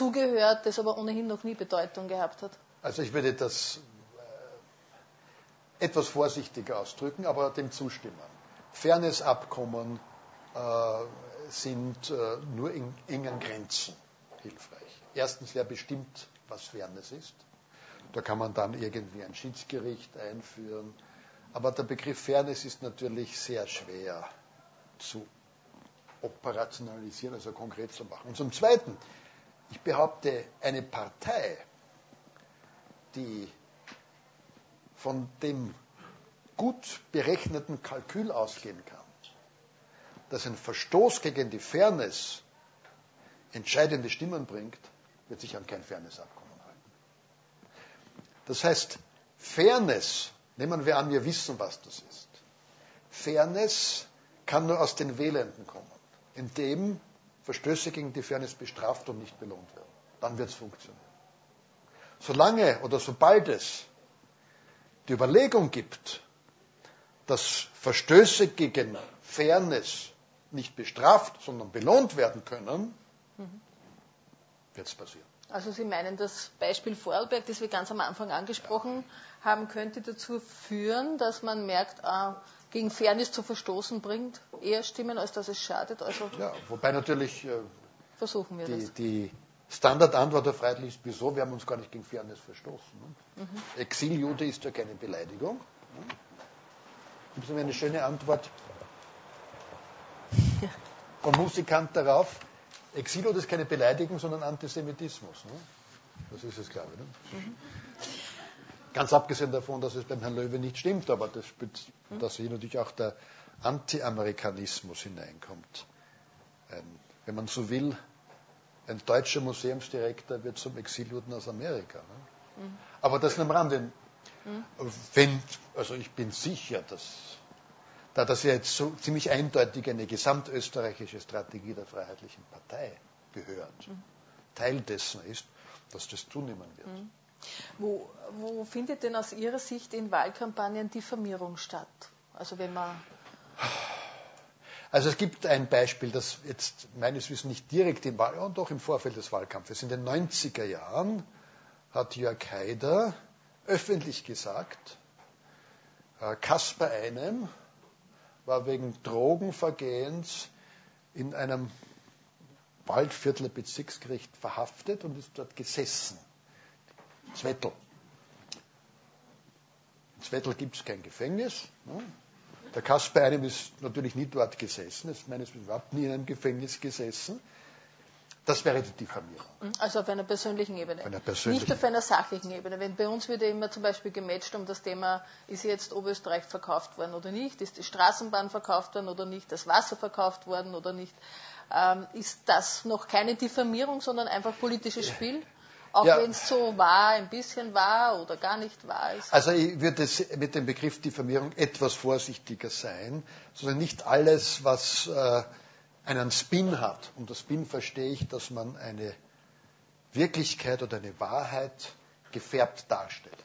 dazugehört, das aber ohnehin noch nie Bedeutung gehabt hat? Also ich würde das etwas vorsichtiger ausdrücken, aber dem zustimmen. Fairnessabkommen sind nur in engen Grenzen hilfreich. Erstens, wer bestimmt, was Fairness ist. Da kann man dann irgendwie ein Schiedsgericht einführen. Aber der Begriff Fairness ist natürlich sehr schwer zu operationalisieren, also konkret zu machen. Und zum Zweiten, ich behaupte, eine Partei, die von dem gut berechneten Kalkül ausgehen kann, dass ein Verstoß gegen die Fairness entscheidende Stimmen bringt, wird sich an kein Fairnessabkommen halten. Das heißt, Fairness, nehmen wir an, wir wissen, was das ist. Fairness kann nur aus den Wählenden kommen, indem Verstöße gegen die Fairness bestraft und nicht belohnt werden. Dann wird es funktionieren. Solange oder sobald es die Überlegung gibt, dass Verstöße gegen Fairness nicht bestraft, sondern belohnt werden können, wird es passieren. Also Sie meinen, das Beispiel Vorarlberg, das wir ganz am Anfang angesprochen haben, könnte dazu führen, dass man merkt, gegen Fairness zu verstoßen bringt eher Stimmen, als dass es schadet. Also ja, wobei natürlich versuchen wir das. Die Standardantwort auf Freiheit ist, wieso? Wir haben uns gar nicht gegen Fairness verstoßen. Ne? Exiljude ist ja keine Beleidigung. Ne? Gibt es mir eine schöne Antwort von Musikant darauf? Exiljude ist keine Beleidigung, sondern Antisemitismus. Ne? Das ist es, glaube ich. Ne? Ganz abgesehen davon, dass es beim Herrn Löwe nicht stimmt, aber dass hier natürlich auch der Anti-Amerikanismus hineinkommt. Wenn man so will, ein deutscher Museumsdirektor wird zum Exiljuden aus Amerika. Ne? Aber das nur am Rande. Also ich bin sicher, da das ja jetzt so ziemlich eindeutig eine gesamtösterreichische Strategie der Freiheitlichen Partei gehört, Teil dessen ist, dass das zunehmen wird. Wo findet denn aus Ihrer Sicht in Wahlkampagnen Diffamierung statt? Also wenn man... Also es gibt ein Beispiel, das jetzt meines Wissens nicht direkt und doch im Vorfeld des Wahlkampfes. In den 90er Jahren hat Jörg Haider öffentlich gesagt, Caspar Einem war wegen Drogenvergehens in einem Waldviertler Bezirksgericht verhaftet und ist dort gesessen. Zwettl. In Zwettl gibt es kein Gefängnis. Ne? Der Caspar Einem ist natürlich nie dort gesessen, ist meines Wissens überhaupt nie in einem Gefängnis gesessen. Das wäre die Diffamierung. Also auf einer persönlichen Ebene. Nicht auf einer sachlichen Ebene. Wenn bei uns wird ja immer zum Beispiel gematcht um das Thema, ist jetzt Oberösterreich verkauft worden oder nicht, ist die Straßenbahn verkauft worden oder nicht, das Wasser verkauft worden oder nicht. Ist das noch keine Diffamierung, sondern einfach politisches Spiel? Auch wenn es so war, ein bisschen war oder gar nicht war ist. Also ich würde mit dem Begriff Diffamierung etwas vorsichtiger sein, sondern nicht alles, was einen Spin hat. Unter Spin verstehe ich, dass man eine Wirklichkeit oder eine Wahrheit gefärbt darstellt.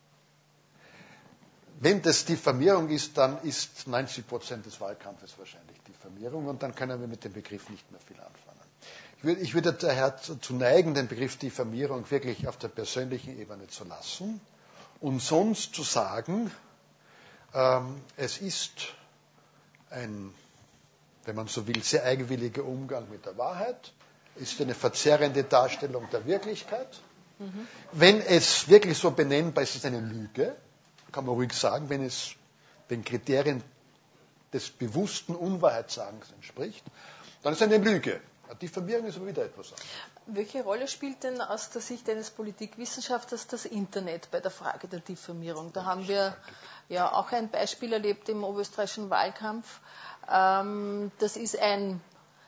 Wenn das Diffamierung ist, dann ist 90% des Wahlkampfes wahrscheinlich Diffamierung und dann können wir mit dem Begriff nicht mehr viel anfangen. Ich würde daher zu neigen, den Begriff Diffamierung wirklich auf der persönlichen Ebene zu lassen und sonst zu sagen, es ist ein, wenn man so will, sehr eigenwilliger Umgang mit der Wahrheit, ist eine verzerrende Darstellung der Wirklichkeit. Wenn es wirklich so benennbar ist, ist es eine Lüge, kann man ruhig sagen, wenn es den Kriterien des bewussten Unwahrheitssagens entspricht, dann ist es eine Lüge. Diffamierung ist aber wieder etwas anderes. Welche Rolle spielt denn aus der Sicht eines Politikwissenschaftlers das Internet bei der Frage der Diffamierung? Da haben wir ja auch ein Beispiel erlebt im oberösterreichischen Wahlkampf. Das ist ein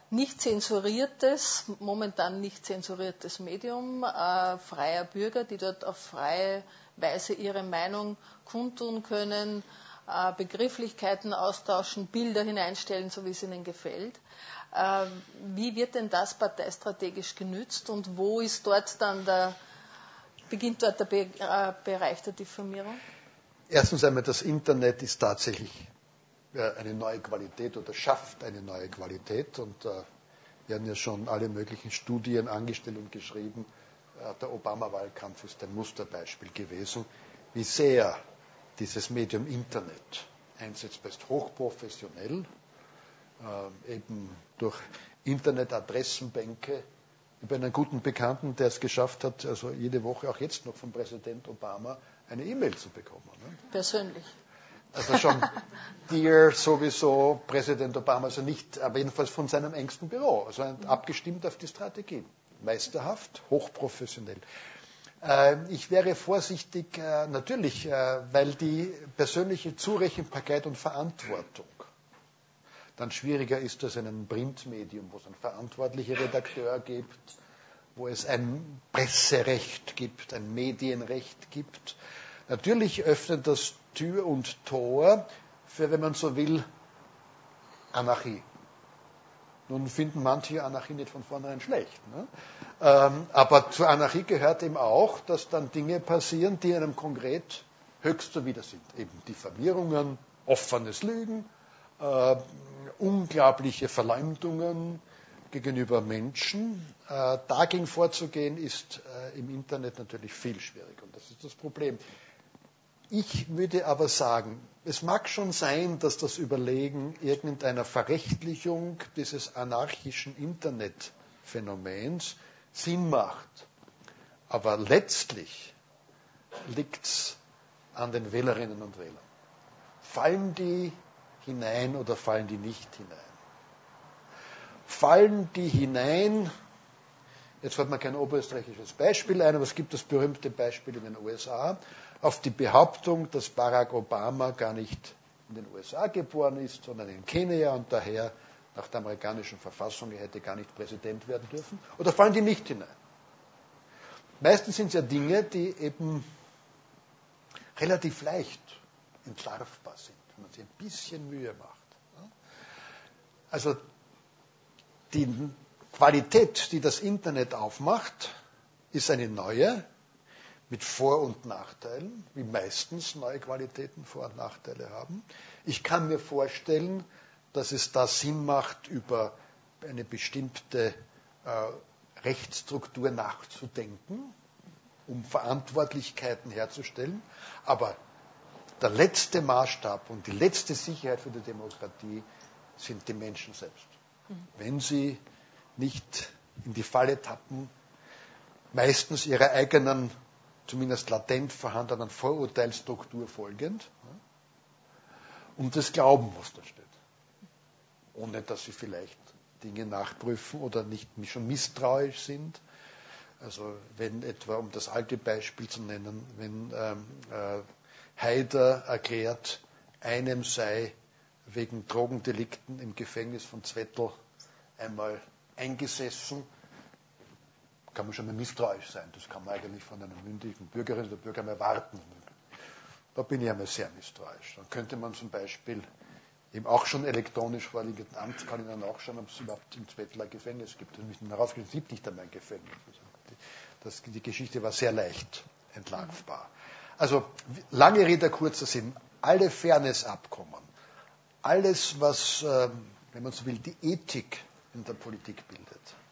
momentan nicht zensuriertes Medium freier Bürger, die dort auf freie Weise ihre Meinung kundtun können, Begrifflichkeiten austauschen, Bilder hineinstellen, so wie es ihnen gefällt. Wie wird denn das parteistrategisch genützt und wo ist dort dann beginnt dort der Bereich der Diffamierung? Erstens einmal, das Internet ist tatsächlich eine neue Qualität oder schafft eine neue Qualität und werden ja schon alle möglichen Studien angestellt und geschrieben. Der Obama-Wahlkampf ist ein Musterbeispiel gewesen, wie sehr dieses Medium Internet einsetzbar ist, hochprofessionell, eben durch Internetadressenbänke. Ich habe einen guten Bekannten, der es geschafft hat, also jede Woche, auch jetzt noch von Präsident Obama, eine E-Mail zu bekommen. Ne? Persönlich. Also schon Dear sowieso Präsident Obama, also nicht, aber jedenfalls von seinem engsten Büro, also abgestimmt auf die Strategie. Meisterhaft, hochprofessionell. Ich wäre vorsichtig, natürlich, weil die persönliche Zurechenbarkeit und Verantwortung dann schwieriger ist als in einem Printmedium, wo es einen verantwortlichen Redakteur gibt, wo es ein Presserecht gibt, ein Medienrecht gibt. Natürlich öffnet das Tür und Tor für, wenn man so will, Anarchie. Nun finden manche Anarchie nicht von vornherein schlecht. Ne? Aber zur Anarchie gehört eben auch, dass dann Dinge passieren, die einem konkret höchst zuwider sind. Eben Diffamierungen, offenes Lügen, unglaubliche Verleumdungen gegenüber Menschen. Dagegen vorzugehen, ist im Internet natürlich viel schwieriger. Und das ist das Problem. Ich würde aber sagen, es mag schon sein, dass das Überlegen irgendeiner Verrechtlichung dieses anarchischen Internetphänomens Sinn macht. Aber letztlich liegt es an den Wählerinnen und Wählern. Fallen die hinein oder fallen die nicht hinein? Fallen die hinein, jetzt fällt mir kein oberösterreichisches Beispiel ein, aber es gibt das berühmte Beispiel in den USA, auf die Behauptung, dass Barack Obama gar nicht in den USA geboren ist, sondern in Kenia und daher nach der amerikanischen Verfassung er hätte gar nicht Präsident werden dürfen, oder fallen die nicht hinein? Meistens sind es ja Dinge, die eben relativ leicht entlarvbar sind, wenn man sich ein bisschen Mühe macht. Also die Qualität, die das Internet aufmacht, ist eine neue, mit Vor- und Nachteilen, wie meistens neue Qualitäten Vor- und Nachteile haben. Ich kann mir vorstellen, dass es da Sinn macht, über eine bestimmte Rechtsstruktur nachzudenken, um Verantwortlichkeiten herzustellen. Aber der letzte Maßstab und die letzte Sicherheit für die Demokratie sind die Menschen selbst. Wenn sie nicht in die Falle tappen, meistens ihrer eigenen, zumindest latent vorhandenen Vorurteilsstruktur folgend, und das Glauben, was da steht. Ohne dass sie vielleicht Dinge nachprüfen oder nicht schon misstrauisch sind. Also wenn etwa, um das alte Beispiel zu nennen, wenn Haider erklärt, einem sei wegen Drogendelikten im Gefängnis von Zwettl einmal eingesessen, kann man schon mal misstrauisch sein. Das kann man eigentlich von einer mündigen Bürgerin oder Bürger mal erwarten. Da bin ich einmal sehr misstrauisch. Dann könnte man zum Beispiel im auch schon elektronisch vorliegenden Amt, kann ich dann auch schauen, ob es überhaupt im Zwettler Gefängnis gibt. Und mich herausgestellt, es gibt nicht einmal ein Gefängnis. Die Geschichte war sehr leicht entlarvbar. Also lange Rede, kurzer Sinn. Alle Fairness-Abkommen, alles, was, wenn man so will, die Ethik in der Politik bildet,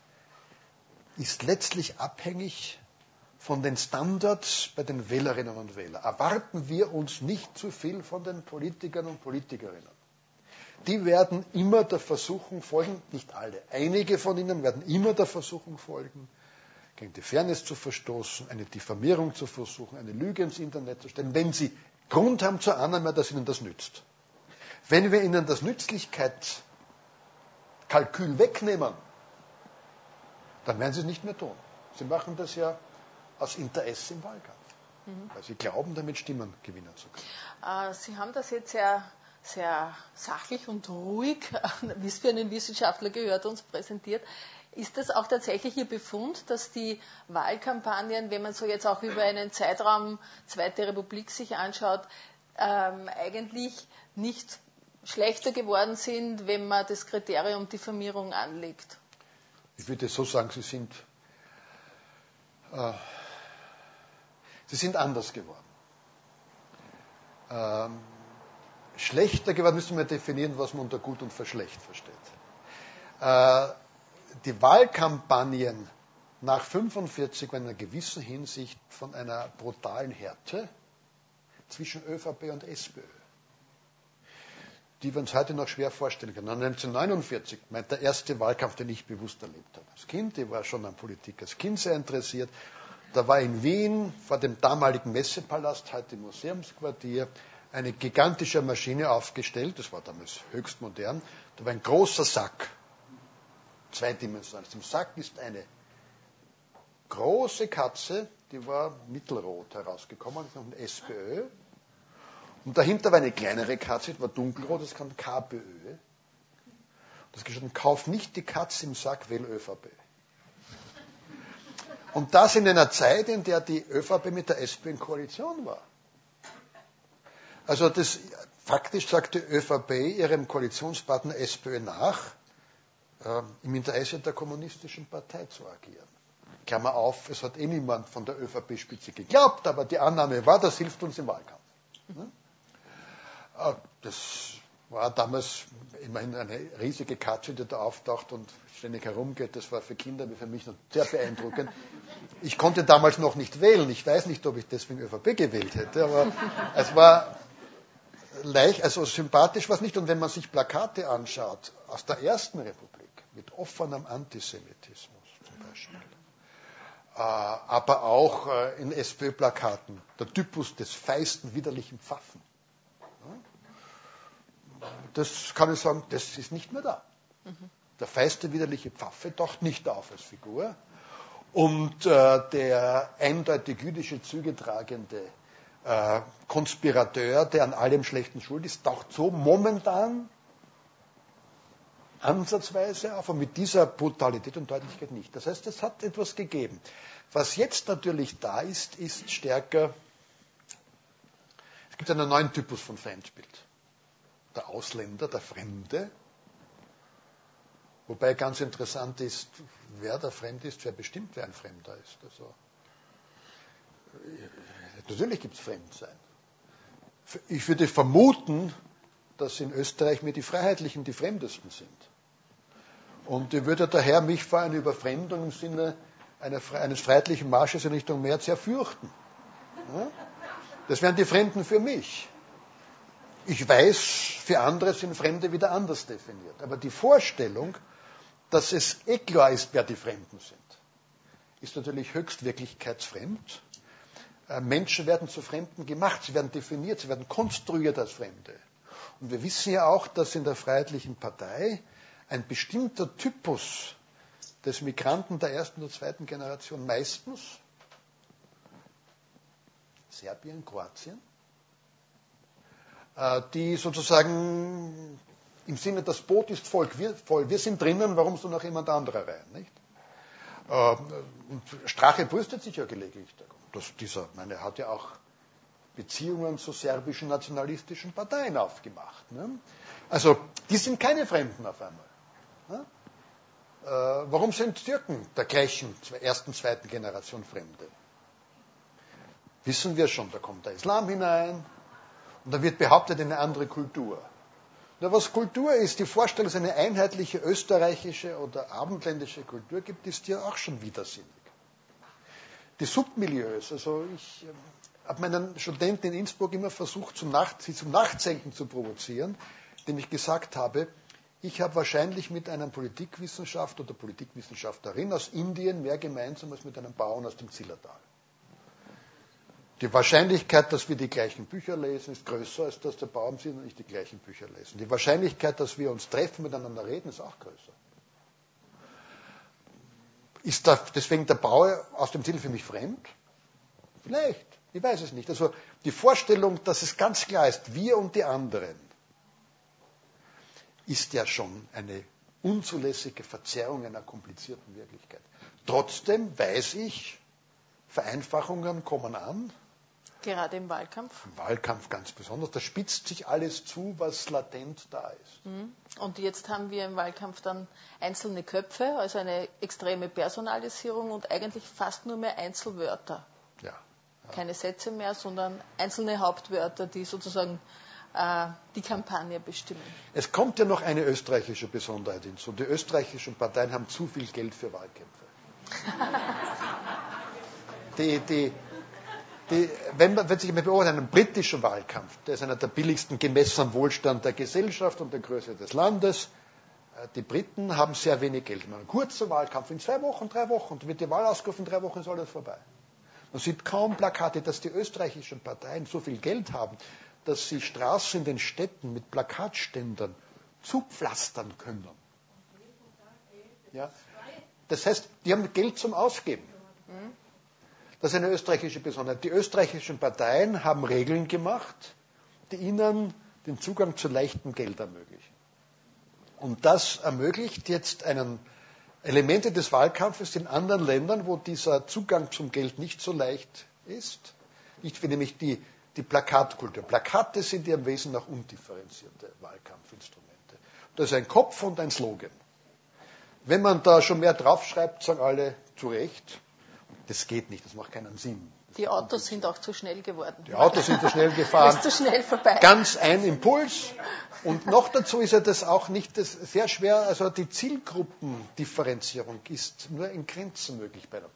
ist letztlich abhängig von den Standards bei den Wählerinnen und Wählern. Erwarten wir uns nicht zu viel von den Politikern und Politikerinnen. Die werden immer der Versuchung folgen, nicht alle, einige von ihnen werden immer der Versuchung folgen, gegen die Fairness zu verstoßen, eine Diffamierung zu versuchen, eine Lüge ins Internet zu stellen, wenn sie Grund haben zur Annahme, dass ihnen das nützt. Wenn wir ihnen das Nützlichkeitskalkül wegnehmen, dann werden sie es nicht mehr tun. Sie machen das ja aus Interesse im Wahlkampf, weil sie glauben, damit Stimmen gewinnen zu können. Sie haben das jetzt sehr sachlich und ruhig, wie es für einen Wissenschaftler gehört, uns präsentiert. Ist das auch tatsächlich Ihr Befund, dass die Wahlkampagnen, wenn man so jetzt auch über einen Zeitraum Zweite Republik sich anschaut, eigentlich nicht schlechter geworden sind, wenn man das Kriterium Diffamierung anlegt? Ich würde so sagen, sie sind anders geworden. Schlechter geworden, müssen wir definieren, was man unter gut und für schlecht versteht. Die Wahlkampagnen nach 1945 waren in einer gewissen Hinsicht von einer brutalen Härte, zwischen ÖVP und SPÖ, die wir uns heute noch schwer vorstellen können. 1949, der erste Wahlkampf, den ich bewusst erlebt habe als Kind, ich war schon an Politik als Kind sehr interessiert. Da war in Wien vor dem damaligen Messepalast, heute Museumsquartier, eine gigantische Maschine aufgestellt, das war damals höchst modern, da war ein großer Sack, zweidimensional. Im Sack ist eine große Katze, die war mittelrot herausgekommen, von SPÖ. Und dahinter war eine kleinere Katze, die war dunkelrot, das kann KPÖ. Das gestanden, kauf nicht die Katze im Sack, wähl ÖVP. Und das in einer Zeit, in der die ÖVP mit der SPÖ in Koalition war. Also faktisch sagt die ÖVP ihrem Koalitionspartner SPÖ nach, im Interesse der kommunistischen Partei zu agieren. Klammer auf, es hat niemand von der ÖVP-Spitze geglaubt, aber die Annahme war, das hilft uns im Wahlkampf. Das war damals immerhin eine riesige Katze, die da auftaucht und ständig herumgeht. Das war für Kinder wie für mich noch sehr beeindruckend. Ich konnte damals noch nicht wählen. Ich weiß nicht, ob ich deswegen ÖVP gewählt hätte, aber es war leicht, also sympathisch war es nicht. Und wenn man sich Plakate anschaut aus der Ersten Republik mit offenem Antisemitismus zum Beispiel, aber auch in SPÖ-Plakaten der Typus des feisten, widerlichen Pfaffen. Das kann ich sagen, das ist nicht mehr da. Der feiste, widerliche Pfaffe taucht nicht auf als Figur. Und der eindeutig jüdische Züge tragende Konspirateur, der an allem Schlechten schuld ist, taucht so momentan ansatzweise auf, aber mit dieser Brutalität und Deutlichkeit nicht. Das heißt, es hat etwas gegeben. Was jetzt natürlich da ist, ist stärker, es gibt einen neuen Typus von Feindbild. Der Ausländer, der Fremde. Wobei ganz interessant ist, wer der Fremde ist, wer bestimmt, wer ein Fremder ist. Also, natürlich gibt es Fremdsein. Ich würde vermuten, dass in Österreich mir die Freiheitlichen die Fremdesten sind. Und ich würde daher mich vor einer Überfremdung im Sinne eines freiheitlichen Marsches in Richtung März sehr fürchten. Das wären die Fremden für mich. Ich weiß, für andere sind Fremde wieder anders definiert. Aber die Vorstellung, dass es klar ist, wer die Fremden sind, ist natürlich höchst wirklichkeitsfremd. Menschen werden zu Fremden gemacht, sie werden definiert, sie werden konstruiert als Fremde. Und wir wissen ja auch, dass in der Freiheitlichen Partei ein bestimmter Typus des Migranten der ersten oder zweiten Generation, meistens Serbien, Kroatien, die sozusagen im Sinne, das Boot ist voll, wir sind drinnen, warum soll noch jemand anderer rein? Nicht? Und Strache brüstet sich ja gelegentlich. Er hat ja auch Beziehungen zu serbischen nationalistischen Parteien aufgemacht. Ne? Also, die sind keine Fremden auf einmal. Ne? Warum sind Türken der gleichen ersten, zweiten Generation Fremde? Wissen wir schon, da kommt der Islam hinein und da wird behauptet, eine andere Kultur. Na, was Kultur ist, die Vorstellung, dass es eine einheitliche österreichische oder abendländische Kultur gibt, ist ja auch schon widersinnig. Die Submilieus, also ich habe meinen Studenten in Innsbruck immer versucht, sie zum Nachdenken zu provozieren, indem ich gesagt habe, ich habe wahrscheinlich mit einem Politikwissenschaftler oder Politikwissenschaftlerin aus Indien mehr gemeinsam als mit einem Bauern aus dem Zillertal. Die Wahrscheinlichkeit, dass wir die gleichen Bücher lesen, ist größer, als dass der Bauer im Zillertal und ich die gleichen Bücher lesen. Die Wahrscheinlichkeit, dass wir uns treffen, miteinander reden, ist auch größer. Ist deswegen der Bauer aus dem Zillertal für mich fremd? Vielleicht, ich weiß es nicht. Also die Vorstellung, dass es ganz klar ist, wir und die anderen, ist ja schon eine unzulässige Verzerrung einer komplizierten Wirklichkeit. Trotzdem weiß ich, Vereinfachungen kommen an. Gerade im Wahlkampf? Im Wahlkampf ganz besonders. Da spitzt sich alles zu, was latent da ist. Und jetzt haben wir im Wahlkampf dann einzelne Köpfe, also eine extreme Personalisierung und eigentlich fast nur mehr Einzelwörter. Ja. Keine Sätze mehr, sondern einzelne Hauptwörter, die sozusagen die Kampagne bestimmen. Es kommt ja noch eine österreichische Besonderheit hinzu. Die österreichischen Parteien haben zu viel Geld für Wahlkämpfe. wenn sich beobachtet, einen britischen Wahlkampf, der ist einer der billigsten gemessen am Wohlstand der Gesellschaft und der Größe des Landes. Die Briten haben sehr wenig Geld. Ein kurzer Wahlkampf in 2 Wochen, 3 Wochen, wird die Wahl ausgerufen, in 3 Wochen ist alles vorbei. Man sieht kaum Plakate, dass die österreichischen Parteien so viel Geld haben, dass sie Straßen in den Städten mit Plakatständern zupflastern können. Ja? Das heißt, die haben Geld zum Ausgeben. Das ist eine österreichische Besonderheit. Die österreichischen Parteien haben Regeln gemacht, die ihnen den Zugang zu leichtem Geld ermöglichen. Und das ermöglicht jetzt Elemente des Wahlkampfes in anderen Ländern, wo dieser Zugang zum Geld nicht so leicht ist. Nicht wie nämlich die Plakatkultur. Plakate sind ja im Wesen nach undifferenzierte Wahlkampfinstrumente. Das ist ein Kopf und ein Slogan. Wenn man da schon mehr draufschreibt, sagen alle zu Recht, das geht nicht, das macht keinen Sinn. Die Autos sind auch zu schnell geworden. Die Autos sind zu schnell gefahren. Ist zu schnell vorbei. Ganz ein Impuls. Und noch dazu ist ja das auch nicht sehr schwer, also die Zielgruppendifferenzierung ist nur in Grenzen möglich bei der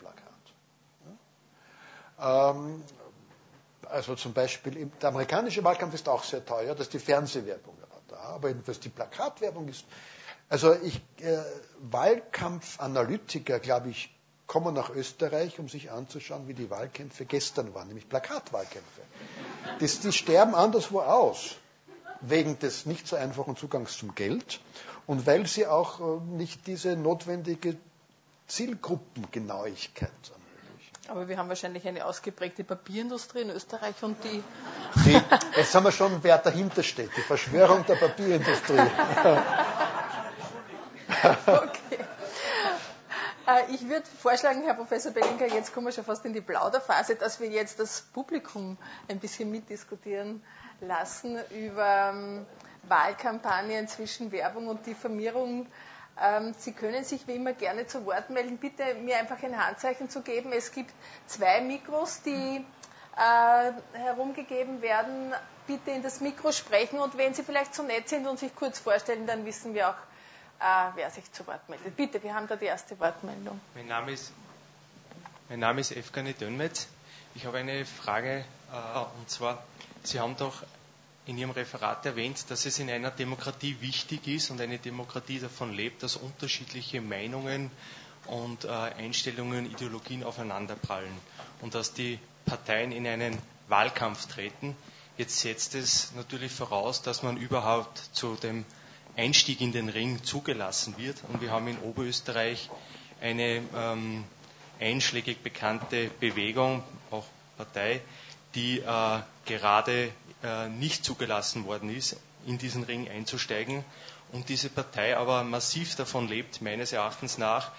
Plakat. Also zum Beispiel, der amerikanische Wahlkampf ist auch sehr teuer, das ist die Fernsehwerbung da, aber was die Plakatwerbung ist, also Wahlkampfanalytiker, glaube ich, kommen nach Österreich, um sich anzuschauen, wie die Wahlkämpfe gestern waren, nämlich Plakatwahlkämpfe. Die sterben anderswo aus, wegen des nicht so einfachen Zugangs zum Geld und weil sie auch nicht diese notwendige Zielgruppengenauigkeit ermöglichen. Aber wir haben wahrscheinlich eine ausgeprägte Papierindustrie in Österreich und Jetzt haben wir schon, wer dahinter steht, die Verschwörung der Papierindustrie. Okay. Ich würde vorschlagen, Herr Professor Belenker, jetzt kommen wir schon fast in die Plauderphase, dass wir jetzt das Publikum ein bisschen mitdiskutieren lassen über Wahlkampagnen zwischen Werbung und Diffamierung. Sie können sich wie immer gerne zu Wort melden. Bitte mir einfach ein Handzeichen zu geben. Es gibt 2 Mikros, die herumgegeben werden. Bitte in das Mikro sprechen und wenn Sie vielleicht so nett sind und sich kurz vorstellen, dann wissen wir auch, wer sich zu Wort meldet. Bitte, wir haben da die erste Wortmeldung. Mein Name ist Efgani Dönmetz. Ich habe eine Frage, und zwar, Sie haben doch in Ihrem Referat erwähnt, dass es in einer Demokratie wichtig ist und eine Demokratie davon lebt, dass unterschiedliche Meinungen und Einstellungen, Ideologien aufeinanderprallen und dass die Parteien in einen Wahlkampf treten. Jetzt setzt es natürlich voraus, dass man überhaupt zu dem Einstieg in den Ring zugelassen wird. Und wir haben in Oberösterreich eine einschlägig bekannte Bewegung, auch Partei, die gerade nicht zugelassen worden ist, in diesen Ring einzusteigen. Und diese Partei aber massiv davon lebt, meines Erachtens nach,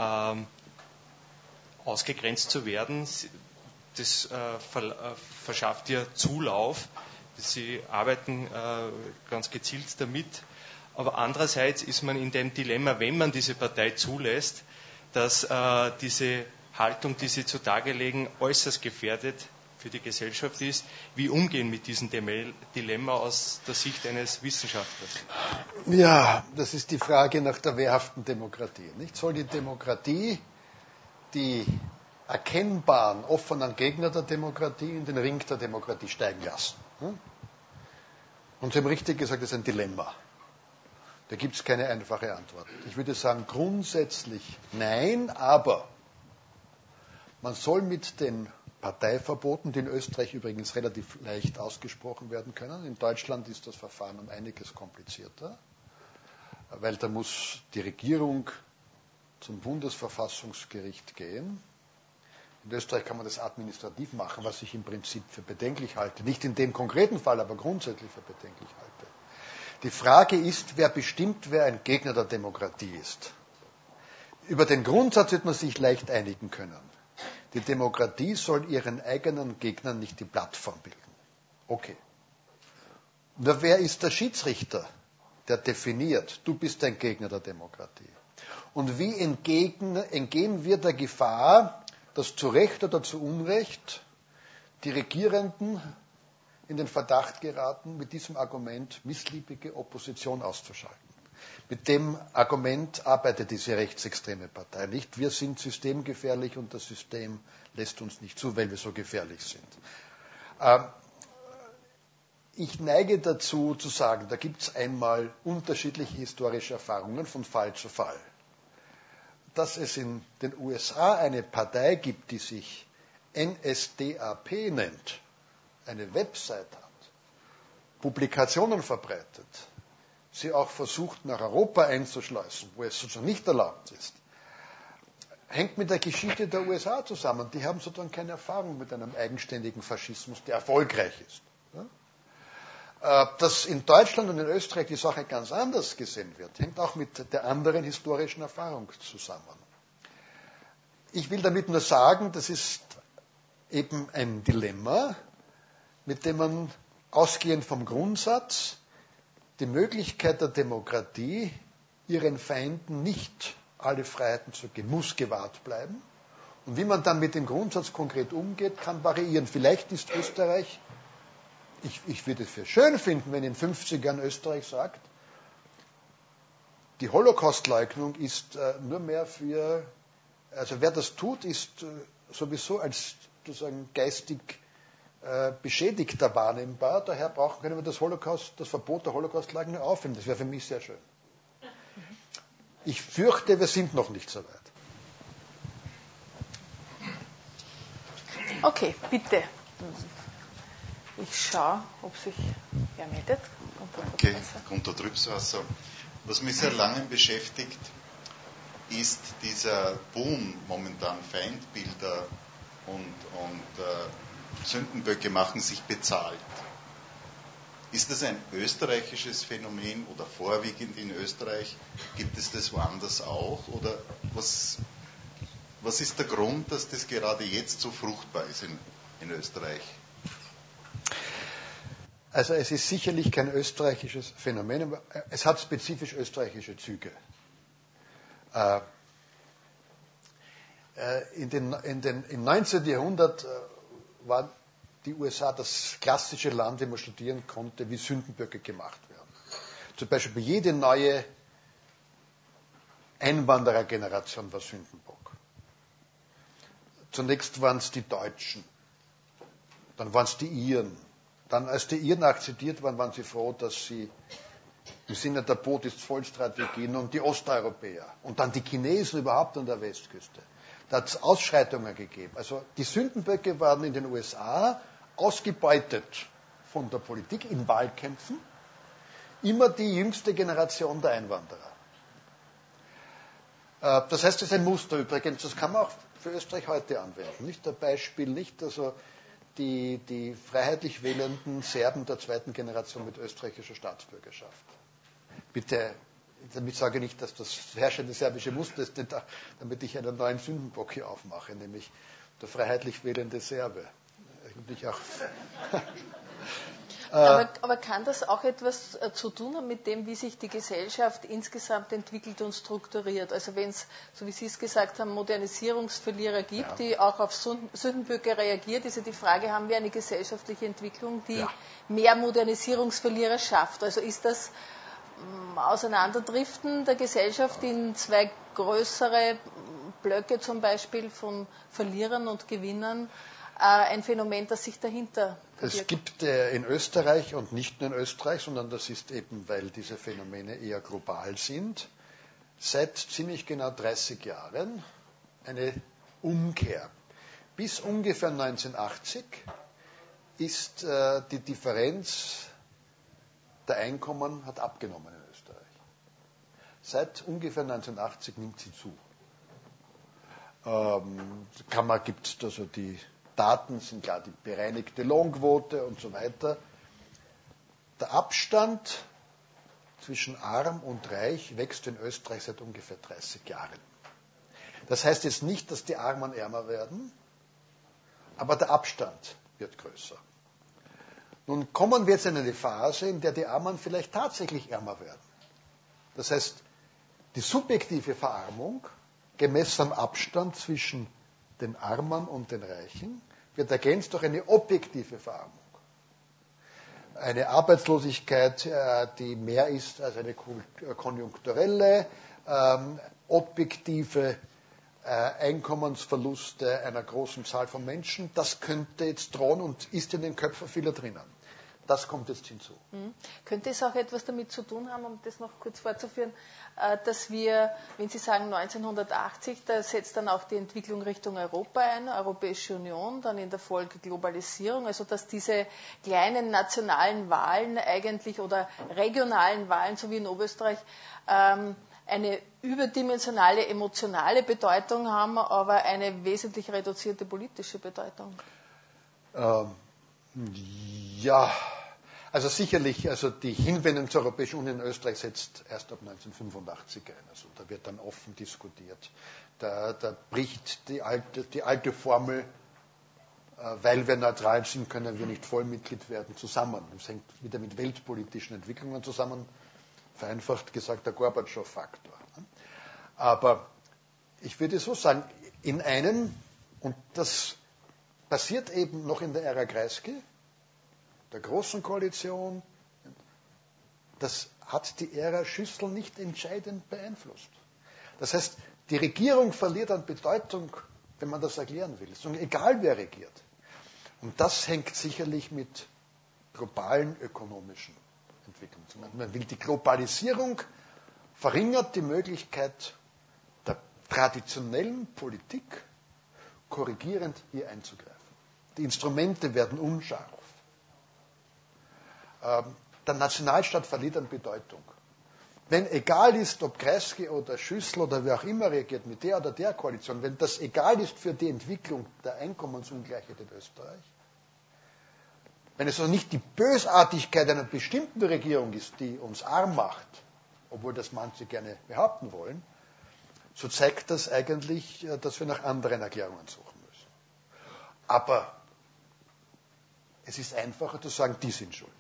ausgegrenzt zu werden. Das verschafft ihr Zulauf. Sie arbeiten ganz gezielt damit. Aber andererseits ist man in dem Dilemma, wenn man diese Partei zulässt, dass diese Haltung, die sie zutage legen, äußerst gefährdet für die Gesellschaft ist. Wie umgehen mit diesem Dilemma aus der Sicht eines Wissenschaftlers? Ja, das ist die Frage nach der wehrhaften Demokratie. Nicht? Soll die Demokratie die erkennbaren, offenen Gegner der Demokratie in den Ring der Demokratie steigen lassen? Und Sie haben richtig gesagt, das ist ein Dilemma. Da gibt es keine einfache Antwort. Ich würde sagen, grundsätzlich nein, aber man soll mit den Parteiverboten, die in Österreich übrigens relativ leicht ausgesprochen werden können, in Deutschland ist das Verfahren um einiges komplizierter, weil da muss die Regierung zum Bundesverfassungsgericht gehen. In Österreich kann man das administrativ machen, was ich im Prinzip für bedenklich halte. Nicht in dem konkreten Fall, aber grundsätzlich für bedenklich halte. Die Frage ist, wer bestimmt, wer ein Gegner der Demokratie ist. Über den Grundsatz wird man sich leicht einigen können. Die Demokratie soll ihren eigenen Gegnern nicht die Plattform bilden. Okay. Nur wer ist der Schiedsrichter, der definiert, du bist ein Gegner der Demokratie? Und wie entgehen wir der Gefahr, dass zu Recht oder zu Unrecht die Regierenden in den Verdacht geraten, mit diesem Argument missliebige Opposition auszuschalten? Mit dem Argument arbeitet diese rechtsextreme Partei nicht. Wir sind systemgefährlich und das System lässt uns nicht zu, weil wir so gefährlich sind. Ich neige dazu zu sagen, da gibt es einmal unterschiedliche historische Erfahrungen von Fall zu Fall. Dass es in den USA eine Partei gibt, die sich NSDAP nennt, eine Website hat, Publikationen verbreitet, sie auch versucht nach Europa einzuschleusen, wo es sozusagen nicht erlaubt ist, hängt mit der Geschichte der USA zusammen. Die haben sozusagen keine Erfahrung mit einem eigenständigen Faschismus, der erfolgreich ist. Dass in Deutschland und in Österreich die Sache ganz anders gesehen wird, hängt auch mit der anderen historischen Erfahrung zusammen. Ich will damit nur sagen, das ist eben ein Dilemma, mit dem man ausgehend vom Grundsatz die Möglichkeit der Demokratie, ihren Feinden nicht alle Freiheiten zu geben, muss gewahrt bleiben. Und wie man dann mit dem Grundsatz konkret umgeht, kann variieren. Vielleicht ist Österreich, ich würde es für schön finden, wenn in 50 Jahren Österreich sagt, die Holocaustleugnung ist nur mehr für, also wer das tut, ist sowieso als sozusagen geistig Beschädigter wahrnehmbar. Daher können wir das Verbot der Holocaustleugnung aufheben. Das wäre für mich sehr schön. Ich fürchte, wir sind noch nicht so weit. Okay, bitte. Ich schaue, ob sich wer meldet. Okay, Gunter Trübswasser. Was mich sehr lange beschäftigt, ist dieser Boom momentan, Feindbilder und Sündenböcke machen sich bezahlt. Ist das ein österreichisches Phänomen oder vorwiegend in Österreich? Gibt es das woanders auch? Oder was ist der Grund, dass das gerade jetzt so fruchtbar ist in Österreich? Also es ist sicherlich kein österreichisches Phänomen, aber es hat spezifisch österreichische Züge. Im 19. Jahrhundert war die USA das klassische Land, in dem man studieren konnte, wie Sündenböcke gemacht werden. Zum Beispiel jede neue Einwanderergeneration war Sündenbock. Zunächst waren es die Deutschen, dann waren es die Iren. Dann, als die Iren akzeptiert waren, waren sie froh, dass sie im Sinne der Boot-ist-voll-Strategie und die Osteuropäer und dann die Chinesen überhaupt an der Westküste. Da hat es Ausschreitungen gegeben. Also die Sündenböcke waren in den USA ausgebeutet von der Politik in Wahlkämpfen, immer die jüngste Generation der Einwanderer. Das heißt, das ist ein Muster übrigens, das kann man auch für Österreich heute anwenden. Nicht ein Beispiel, nicht also die freiheitlich wählenden Serben der zweiten Generation mit österreichischer Staatsbürgerschaft. Bitte, damit sage ich nicht, dass das herrschende serbische Muster ist, damit ich einen neuen Sündenbock hier aufmache, nämlich der freiheitlich wählende Serbe. Aber kann das auch etwas zu tun haben mit dem, wie sich die Gesellschaft insgesamt entwickelt und strukturiert? Also wenn es, so wie Sie es gesagt haben, Modernisierungsverlierer gibt, die auch auf Sündenböcke reagiert, ist ja die Frage, haben wir eine gesellschaftliche Entwicklung, die mehr Modernisierungsverlierer schafft? Also ist das Auseinanderdriften der Gesellschaft in zwei größere Blöcke zum Beispiel von Verlierern und Gewinnern ein Phänomen, das sich dahinter verbirgt? Es gibt in Österreich und nicht nur in Österreich, sondern das ist eben, weil diese Phänomene eher global sind, seit ziemlich genau 30 Jahren eine Umkehr. Bis ungefähr 1980 ist die Differenz der Einkommen hat abgenommen in Österreich. Seit ungefähr 1980 nimmt sie zu. Gibt also die Daten sind klar, die bereinigte Lohnquote und so weiter. Der Abstand zwischen arm und reich wächst in Österreich seit ungefähr 30 Jahren. Das heißt jetzt nicht, dass die Armen ärmer werden, aber der Abstand wird größer. Nun kommen wir jetzt in eine Phase, in der die Armen vielleicht tatsächlich ärmer werden. Das heißt, die subjektive Verarmung, gemessen am Abstand zwischen den Armen und den Reichen, wird ergänzt durch eine objektive Verarmung. eine Arbeitslosigkeit, die mehr ist als eine konjunkturelle, objektive Einkommensverluste einer großen Zahl von Menschen. Das könnte jetzt drohen und ist in den Köpfen vieler drinnen. Das kommt jetzt hinzu. Könnte es auch etwas damit zu tun haben, um das noch kurz fortzuführen, dass wir, wenn Sie sagen 1980, da setzt dann auch die Entwicklung Richtung Europa ein, Europäische Union, dann in der Folge Globalisierung, also dass diese kleinen nationalen Wahlen eigentlich oder regionalen Wahlen, so wie in Oberösterreich, eine überdimensionale emotionale Bedeutung haben, aber eine wesentlich reduzierte politische Bedeutung. Ja, also sicherlich, also die Hinwendung zur Europäischen Union in Österreich setzt erst ab 1985 ein. Also da wird dann offen diskutiert. Da bricht die alte Formel, weil wir neutral sind, können wir nicht Vollmitglied werden, zusammen. Das hängt wieder mit weltpolitischen Entwicklungen zusammen, vereinfacht gesagt der Gorbatschow-Faktor. Aber ich würde so sagen, in einem, und das passiert eben noch in der Ära Kreisky, der Großen Koalition, das hat die Ära Schüssel nicht entscheidend beeinflusst. Das heißt, die Regierung verliert an Bedeutung, wenn man das erklären will, egal wer regiert. Und das hängt sicherlich mit globalen ökonomischen Entwicklungen zusammen. Man will die Globalisierung verringert die Möglichkeit der traditionellen Politik, korrigierend hier einzugreifen. Die Instrumente werden unscharf. Der Nationalstaat verliert an Bedeutung. Wenn egal ist, ob Kreisky oder Schüssel oder wer auch immer regiert mit der oder der Koalition, wenn das egal ist für die Entwicklung der Einkommensungleichheit in Österreich, wenn es also nicht die Bösartigkeit einer bestimmten Regierung ist, die uns arm macht, obwohl das manche gerne behaupten wollen, so zeigt das eigentlich, dass wir nach anderen Erklärungen suchen müssen. Aber es ist einfacher zu sagen, die sind schuld.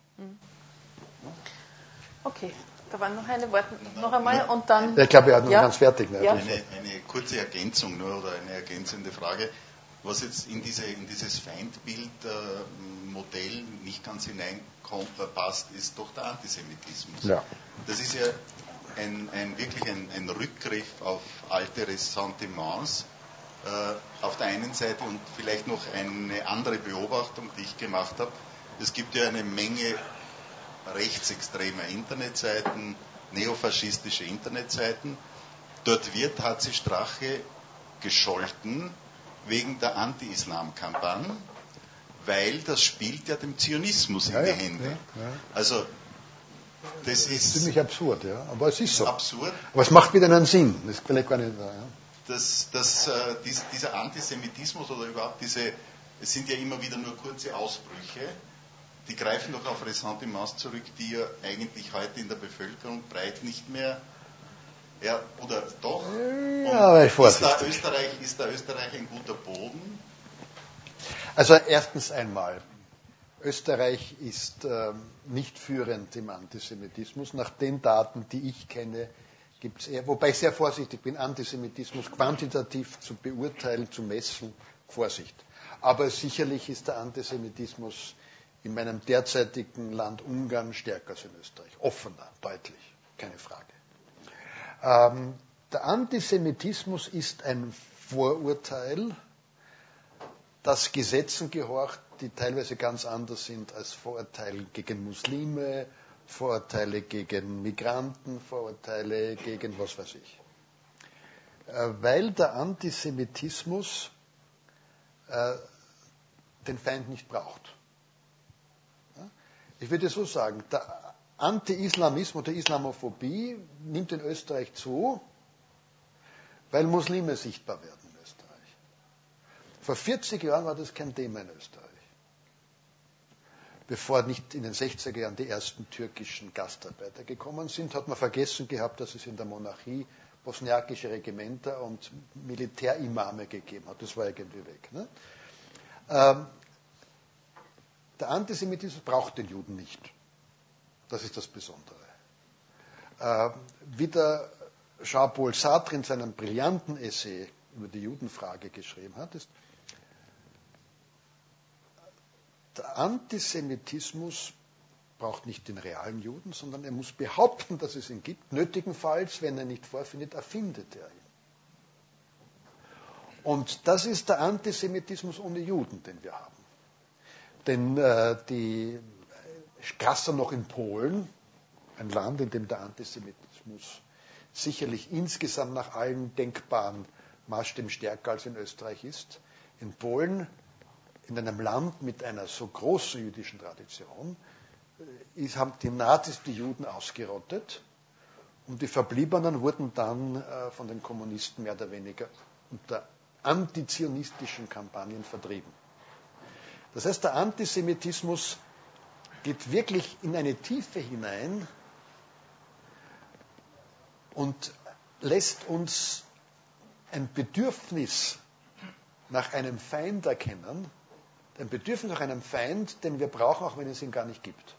Okay, da waren noch eine Worte, noch einmal und dann... Ich glaube, wir hatten ganz fertig. Ne? Ja. Eine kurze Ergänzung nur oder eine ergänzende Frage, was jetzt in dieses Feindbildmodell nicht ganz hineinpasst, ist doch der Antisemitismus. Ja. Das ist ja wirklich ein Rückgriff auf alte Ressentiments auf der einen Seite und vielleicht noch eine andere Beobachtung, die ich gemacht habe. Es gibt ja eine Menge rechtsextremer Internetseiten, neofaschistische Internetseiten. Dort wird HC Strache gescholten wegen der Anti-Islam-Kampagne, weil das spielt ja dem Zionismus in die Hände. Ja. Also das ist ziemlich absurd, ja. Aber es ist so. Absurd. Aber es macht wieder einen Sinn. Das ist vielleicht gar nicht da. Ja. Dieser Antisemitismus oder überhaupt es sind ja immer wieder nur kurze Ausbrüche, die greifen doch auf Ressentiments zurück, die ja eigentlich heute in der Bevölkerung breit nicht mehr, ja, oder doch? Ja, aber ist da Österreich ein guter Boden? Also erstens einmal, Österreich ist nicht führend im Antisemitismus. Nach den Daten, die ich kenne, gibt es eher, wobei ich sehr vorsichtig bin, Antisemitismus quantitativ zu beurteilen, zu messen, Vorsicht. Aber sicherlich ist der Antisemitismus in meinem derzeitigen Land Ungarn stärker als in Österreich. Offener, deutlich, keine Frage. Der Antisemitismus ist ein Vorurteil, das Gesetzen gehorcht, die teilweise ganz anders sind als Vorurteile gegen Muslime, Vorurteile gegen Migranten, Vorurteile gegen was weiß ich. Weil der Antisemitismus den Feind nicht braucht. Ich würde so sagen, der Anti-Islamismus, der Islamophobie nimmt in Österreich zu, weil Muslime sichtbar werden in Österreich. Vor 40 Jahren war das kein Thema in Österreich. Bevor nicht in den 60er Jahren die ersten türkischen Gastarbeiter gekommen sind, hat man vergessen gehabt, dass es in der Monarchie bosniakische Regimenter und Militärimame gegeben hat. Das war irgendwie weg. Ne? Der Antisemitismus braucht den Juden nicht. Das ist das Besondere. Wie der Jean-Paul Sartre in seinem brillanten Essay über die Judenfrage geschrieben hat, ist, der Antisemitismus braucht nicht den realen Juden, sondern er muss behaupten, dass es ihn gibt. Nötigenfalls, wenn er nicht vorfindet, erfindet er ihn. Und das ist der Antisemitismus ohne Juden, den wir haben. Denn krasser noch in Polen, ein Land, in dem der Antisemitismus sicherlich insgesamt nach allen denkbaren Maßstäben stärker als in Österreich ist. In Polen, in einem Land mit einer so großen jüdischen Tradition, haben die Nazis die Juden ausgerottet und die Verbliebenen wurden dann von den Kommunisten mehr oder weniger unter antizionistischen Kampagnen vertrieben. Das heißt, der Antisemitismus geht wirklich in eine Tiefe hinein und lässt uns ein Bedürfnis nach einem Feind erkennen, ein Bedürfnis nach einem Feind, den wir brauchen, auch wenn es ihn gar nicht gibt.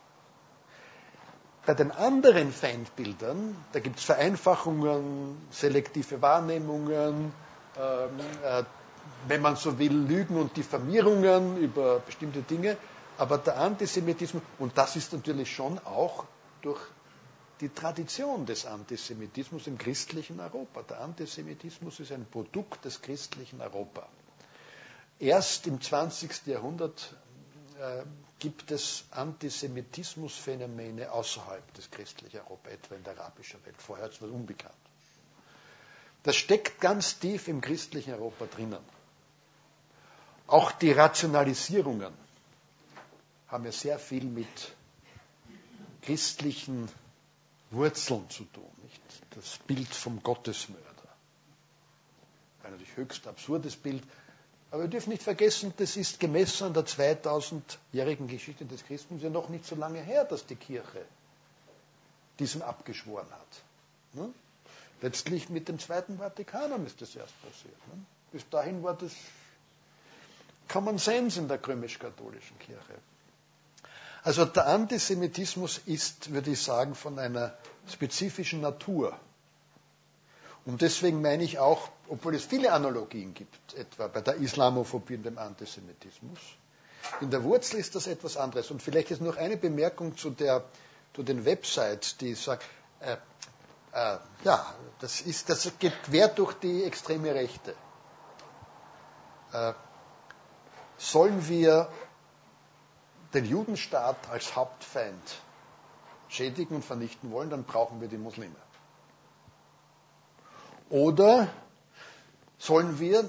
Bei den anderen Feindbildern, da gibt es Vereinfachungen, selektive Wahrnehmungen, wenn man so will, Lügen und Diffamierungen über bestimmte Dinge, aber der Antisemitismus, und das ist natürlich schon auch durch die Tradition des Antisemitismus im christlichen Europa. Der Antisemitismus ist ein Produkt des christlichen Europa. Erst im 20. Jahrhundert gibt es Antisemitismusphänomene außerhalb des christlichen Europa, etwa in der arabischen Welt. Vorher ist es unbekannt. Das steckt ganz tief im christlichen Europa drinnen. Auch die Rationalisierungen haben ja sehr viel mit christlichen Wurzeln zu tun. Nicht? Das Bild vom Gottesmörder. Ein natürlich höchst absurdes Bild. Aber wir dürfen nicht vergessen, das ist gemessen an der 2000-jährigen Geschichte des Christentums ja noch nicht so lange her, dass die Kirche diesem abgeschworen hat. Ne? Letztlich mit dem Zweiten Vatikanum ist das erst passiert. Ne? Bis dahin war das Common Sense in der römisch-katholischen Kirche. Also der Antisemitismus ist, würde ich sagen, von einer spezifischen Natur. Und deswegen meine ich auch, obwohl es viele Analogien gibt, etwa bei der Islamophobie und dem Antisemitismus, in der Wurzel ist das etwas anderes. Und vielleicht ist noch eine Bemerkung zu den Websites, die sagen, das geht quer durch die extreme Rechte. Sollen wir den Judenstaat als Hauptfeind schädigen und vernichten wollen, dann brauchen wir die Muslime. Oder sollen wir,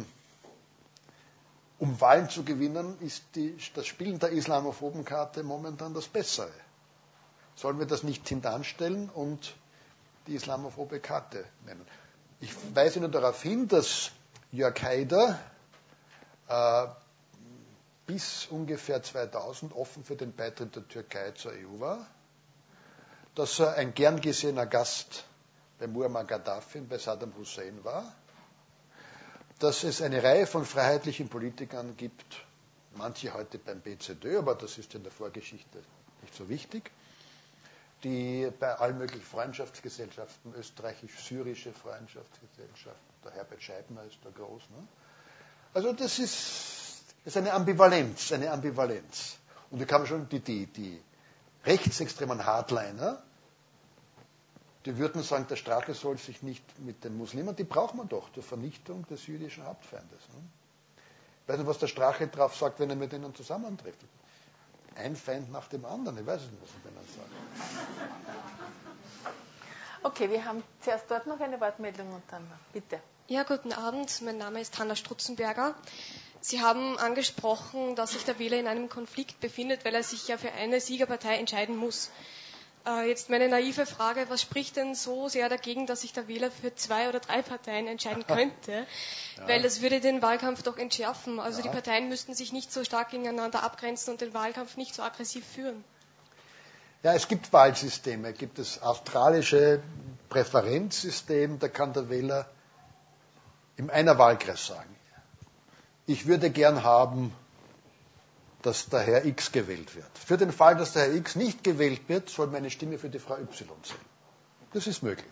um Wahlen zu gewinnen, ist das Spielen der islamophoben Karte momentan das Bessere. Sollen wir das nicht hintanstellen und die islamophobe Karte nehmen? Ich weise nur darauf hin, dass Jörg Haider bis ungefähr 2000 offen für den Beitritt der Türkei zur EU war, dass er ein gern gesehener Gast bei Muammar Gaddafi und bei Saddam Hussein war, dass es eine Reihe von freiheitlichen Politikern gibt, manche heute beim BZÖ, aber das ist in der Vorgeschichte nicht so wichtig, die bei allen möglichen Freundschaftsgesellschaften, österreichisch-syrische Freundschaftsgesellschaften, der Herbert Scheibner ist da groß. Ne? Also das ist eine Ambivalenz. Und da kann man schon die rechtsextremen Hardliner, die würden sagen, der Strache soll sich nicht mit den Muslimen, die braucht man doch zur Vernichtung des jüdischen Hauptfeindes. Ne? Ich weiß nicht, was der Strache drauf sagt, wenn er mit denen zusammentrifft. Ein Feind nach dem anderen, ich weiß es nicht, was ich denen sage. Okay, wir haben zuerst dort noch eine Wortmeldung und dann bitte. Ja, guten Abend, mein Name ist Hanna Strutzenberger. Sie haben angesprochen, dass sich der Wähler in einem Konflikt befindet, weil er sich ja für eine Siegerpartei entscheiden muss. Jetzt meine naive Frage, was spricht denn so sehr dagegen, dass sich der Wähler für 2 oder 3 Parteien entscheiden könnte? Ja. Weil das würde den Wahlkampf doch entschärfen. Also die Parteien müssten sich nicht so stark gegeneinander abgrenzen und den Wahlkampf nicht so aggressiv führen. Ja, es gibt Wahlsysteme. Es gibt das australische Präferenzsystem, da kann der Wähler in einer Wahlkreis sagen, ich würde gern haben, dass der Herr X gewählt wird. Für den Fall, dass der Herr X nicht gewählt wird, soll meine Stimme für die Frau Y zählen. Das ist möglich.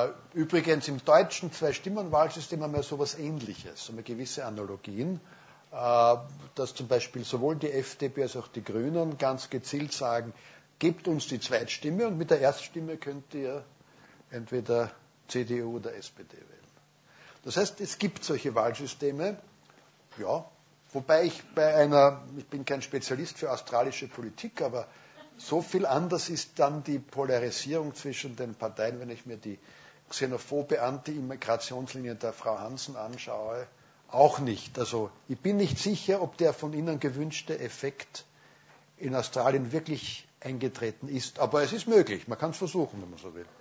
Übrigens im deutschen 2-Stimmen-Wahlsystem haben wir so etwas Ähnliches, so eine gewisse Analogien. dass zum Beispiel sowohl die FDP als auch die Grünen ganz gezielt sagen, gebt uns die Zweitstimme und mit der Erststimme könnt ihr entweder CDU oder SPD wählen. Das heißt, es gibt solche Wahlsysteme, ja, wobei ich bin kein Spezialist für australische Politik, aber so viel anders ist dann die Polarisierung zwischen den Parteien, wenn ich mir die xenophobe Anti-Immigrationslinie der Frau Hansen anschaue, auch nicht. Also ich bin nicht sicher, ob der von Ihnen gewünschte Effekt in Australien wirklich eingetreten ist. Aber es ist möglich. Man kann es versuchen, wenn man so will.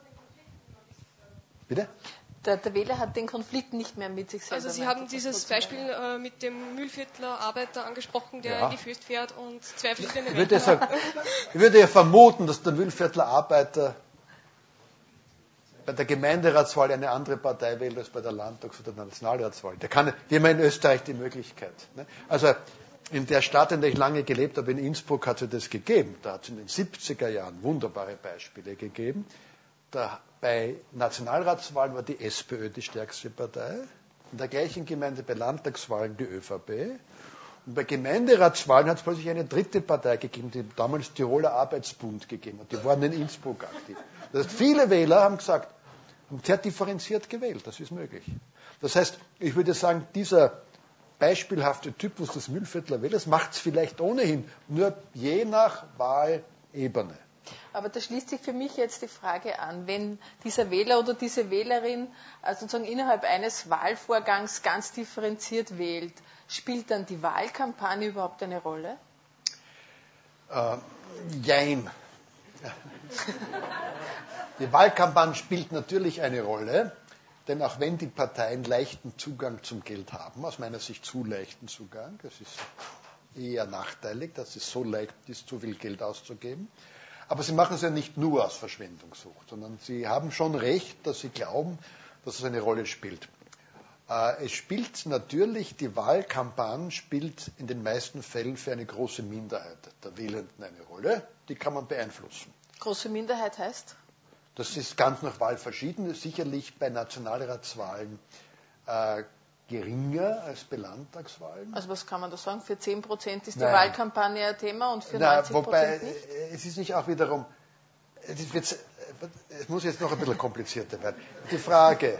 Bitte? Der Wähler hat den Konflikt nicht mehr mit sich selber. Also Sie haben dieses Beispiel mit dem Mühlviertler Arbeiter angesprochen, der in die Föst fährt und zwei verschiedene Ich würde ja vermuten, dass der Mühlviertler Arbeiter bei der Gemeinderatswahl eine andere Partei wählt als bei der Landtags- oder der Nationalratswahl. Wir haben in Österreich die Möglichkeit. Also in der Stadt, in der ich lange gelebt habe, in Innsbruck, hat es das gegeben. Da hat es in den 70er Jahren wunderbare Beispiele gegeben. Bei Nationalratswahlen war die SPÖ die stärkste Partei. In der gleichen Gemeinde bei Landtagswahlen die ÖVP. Und bei Gemeinderatswahlen hat es plötzlich eine dritte Partei gegeben, die damals Tiroler Arbeitsbund gegeben hat. Die waren in Innsbruck aktiv. Das heißt, viele Wähler haben gesagt, haben sehr differenziert gewählt. Das ist möglich. Das heißt, ich würde sagen, dieser beispielhafte Typus des Mühlviertler Wählers macht es vielleicht ohnehin, nur je nach Wahlebene. Aber da schließt sich für mich jetzt die Frage an, wenn dieser Wähler oder diese Wählerin sozusagen innerhalb eines Wahlvorgangs ganz differenziert wählt, spielt dann die Wahlkampagne überhaupt eine Rolle? Jein. Die Wahlkampagne spielt natürlich eine Rolle, denn auch wenn die Parteien leichten Zugang zum Geld haben, aus meiner Sicht zu leichten Zugang, das ist eher nachteilig, dass es so leicht ist, zu viel Geld auszugeben. Aber sie machen es ja nicht nur aus Verschwendungssucht, sondern sie haben schon recht, dass sie glauben, dass es eine Rolle spielt. Es spielt natürlich, die Wahlkampagne spielt in den meisten Fällen für eine große Minderheit der Wählenden eine Rolle. Die kann man beeinflussen. Große Minderheit heißt? Das ist ganz nach Wahl verschieden. Sicherlich bei Nationalratswahlen geringer als bei Landtagswahlen. Also was kann man da sagen? Für 10% ist die Wahlkampagne ein Thema und für 90% wobei, nicht? Es ist nicht auch wiederum, es muss jetzt noch ein bisschen komplizierter werden. Die Frage,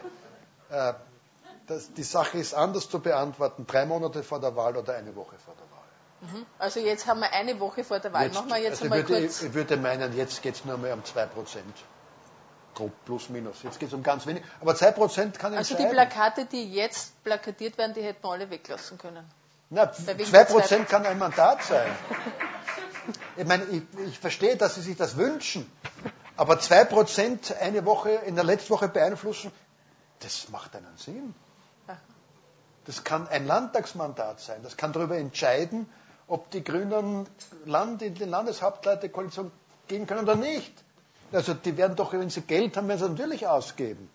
die Sache ist anders zu beantworten, 3 Monate vor der Wahl oder eine Woche vor der Wahl. Also jetzt haben wir eine Woche vor der Wahl. Machen wir jetzt einmal kurz. Ich würde meinen, jetzt geht es nur mehr um 2%. Grob plus minus. Jetzt geht es um ganz wenig. Aber 2% kann entscheiden. Also die Plakate, die jetzt plakatiert werden, die hätten wir alle weglassen können. Na, 2% kann ein Mandat sein. Ich meine, ich verstehe, dass Sie sich das wünschen. Aber 2% eine Woche, in der letzten Woche beeinflussen, das macht einen Sinn. Das kann ein Landtagsmandat sein. Das kann darüber entscheiden, ob die Grünen in die Landeshauptleiterkoalition gehen können oder nicht. Also die werden doch, wenn sie Geld haben, werden sie natürlich ausgeben.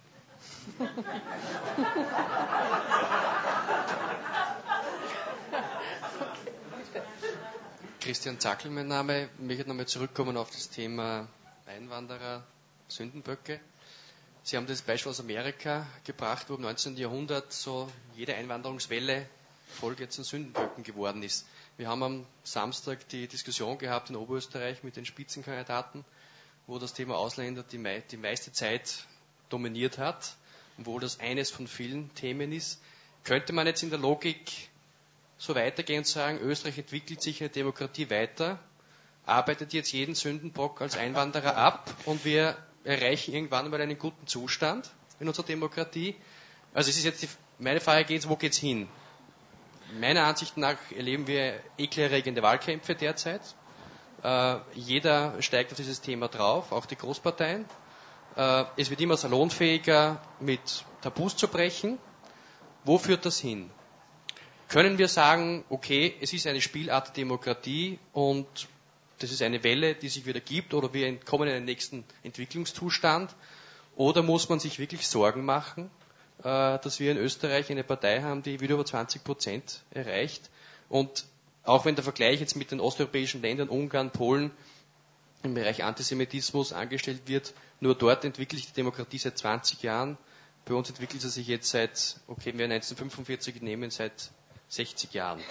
Christian Zackel, mein Name. Ich möchte nochmal zurückkommen auf das Thema Einwanderer, Sündenböcke. Sie haben das Beispiel aus Amerika gebracht, wo im 19. Jahrhundert so jede Einwanderungswelle Folge zu Sündenböcken geworden ist. Wir haben am Samstag die Diskussion gehabt in Oberösterreich mit den Spitzenkandidaten, wo das Thema Ausländer die meiste Zeit dominiert hat und wo das eines von vielen Themen ist. Könnte man jetzt in der Logik so weitergehen und sagen, Österreich entwickelt sich eine Demokratie weiter, arbeitet jetzt jeden Sündenbock als Einwanderer ab und wir erreichen irgendwann mal einen guten Zustand in unserer Demokratie? Also es ist jetzt meine Frage, wo geht's hin? Meiner Ansicht nach erleben wir ekelerregende Wahlkämpfe derzeit. Jeder steigt auf dieses Thema drauf, auch die Großparteien. Es wird immer salonfähiger, mit Tabus zu brechen. Wo führt das hin? Können wir sagen, okay, es ist eine Spielart der Demokratie und das ist eine Welle, die sich wieder gibt, oder wir kommen in den nächsten Entwicklungszustand? Oder muss man sich wirklich Sorgen machen, dass wir in Österreich eine Partei haben, die wieder über 20% erreicht? Und auch wenn der Vergleich jetzt mit den osteuropäischen Ländern, Ungarn, Polen, im Bereich Antisemitismus angestellt wird, nur dort entwickelt sich die Demokratie seit 20 Jahren. Bei uns entwickelt sie sich jetzt wir 1945 nehmen, seit 60 Jahren.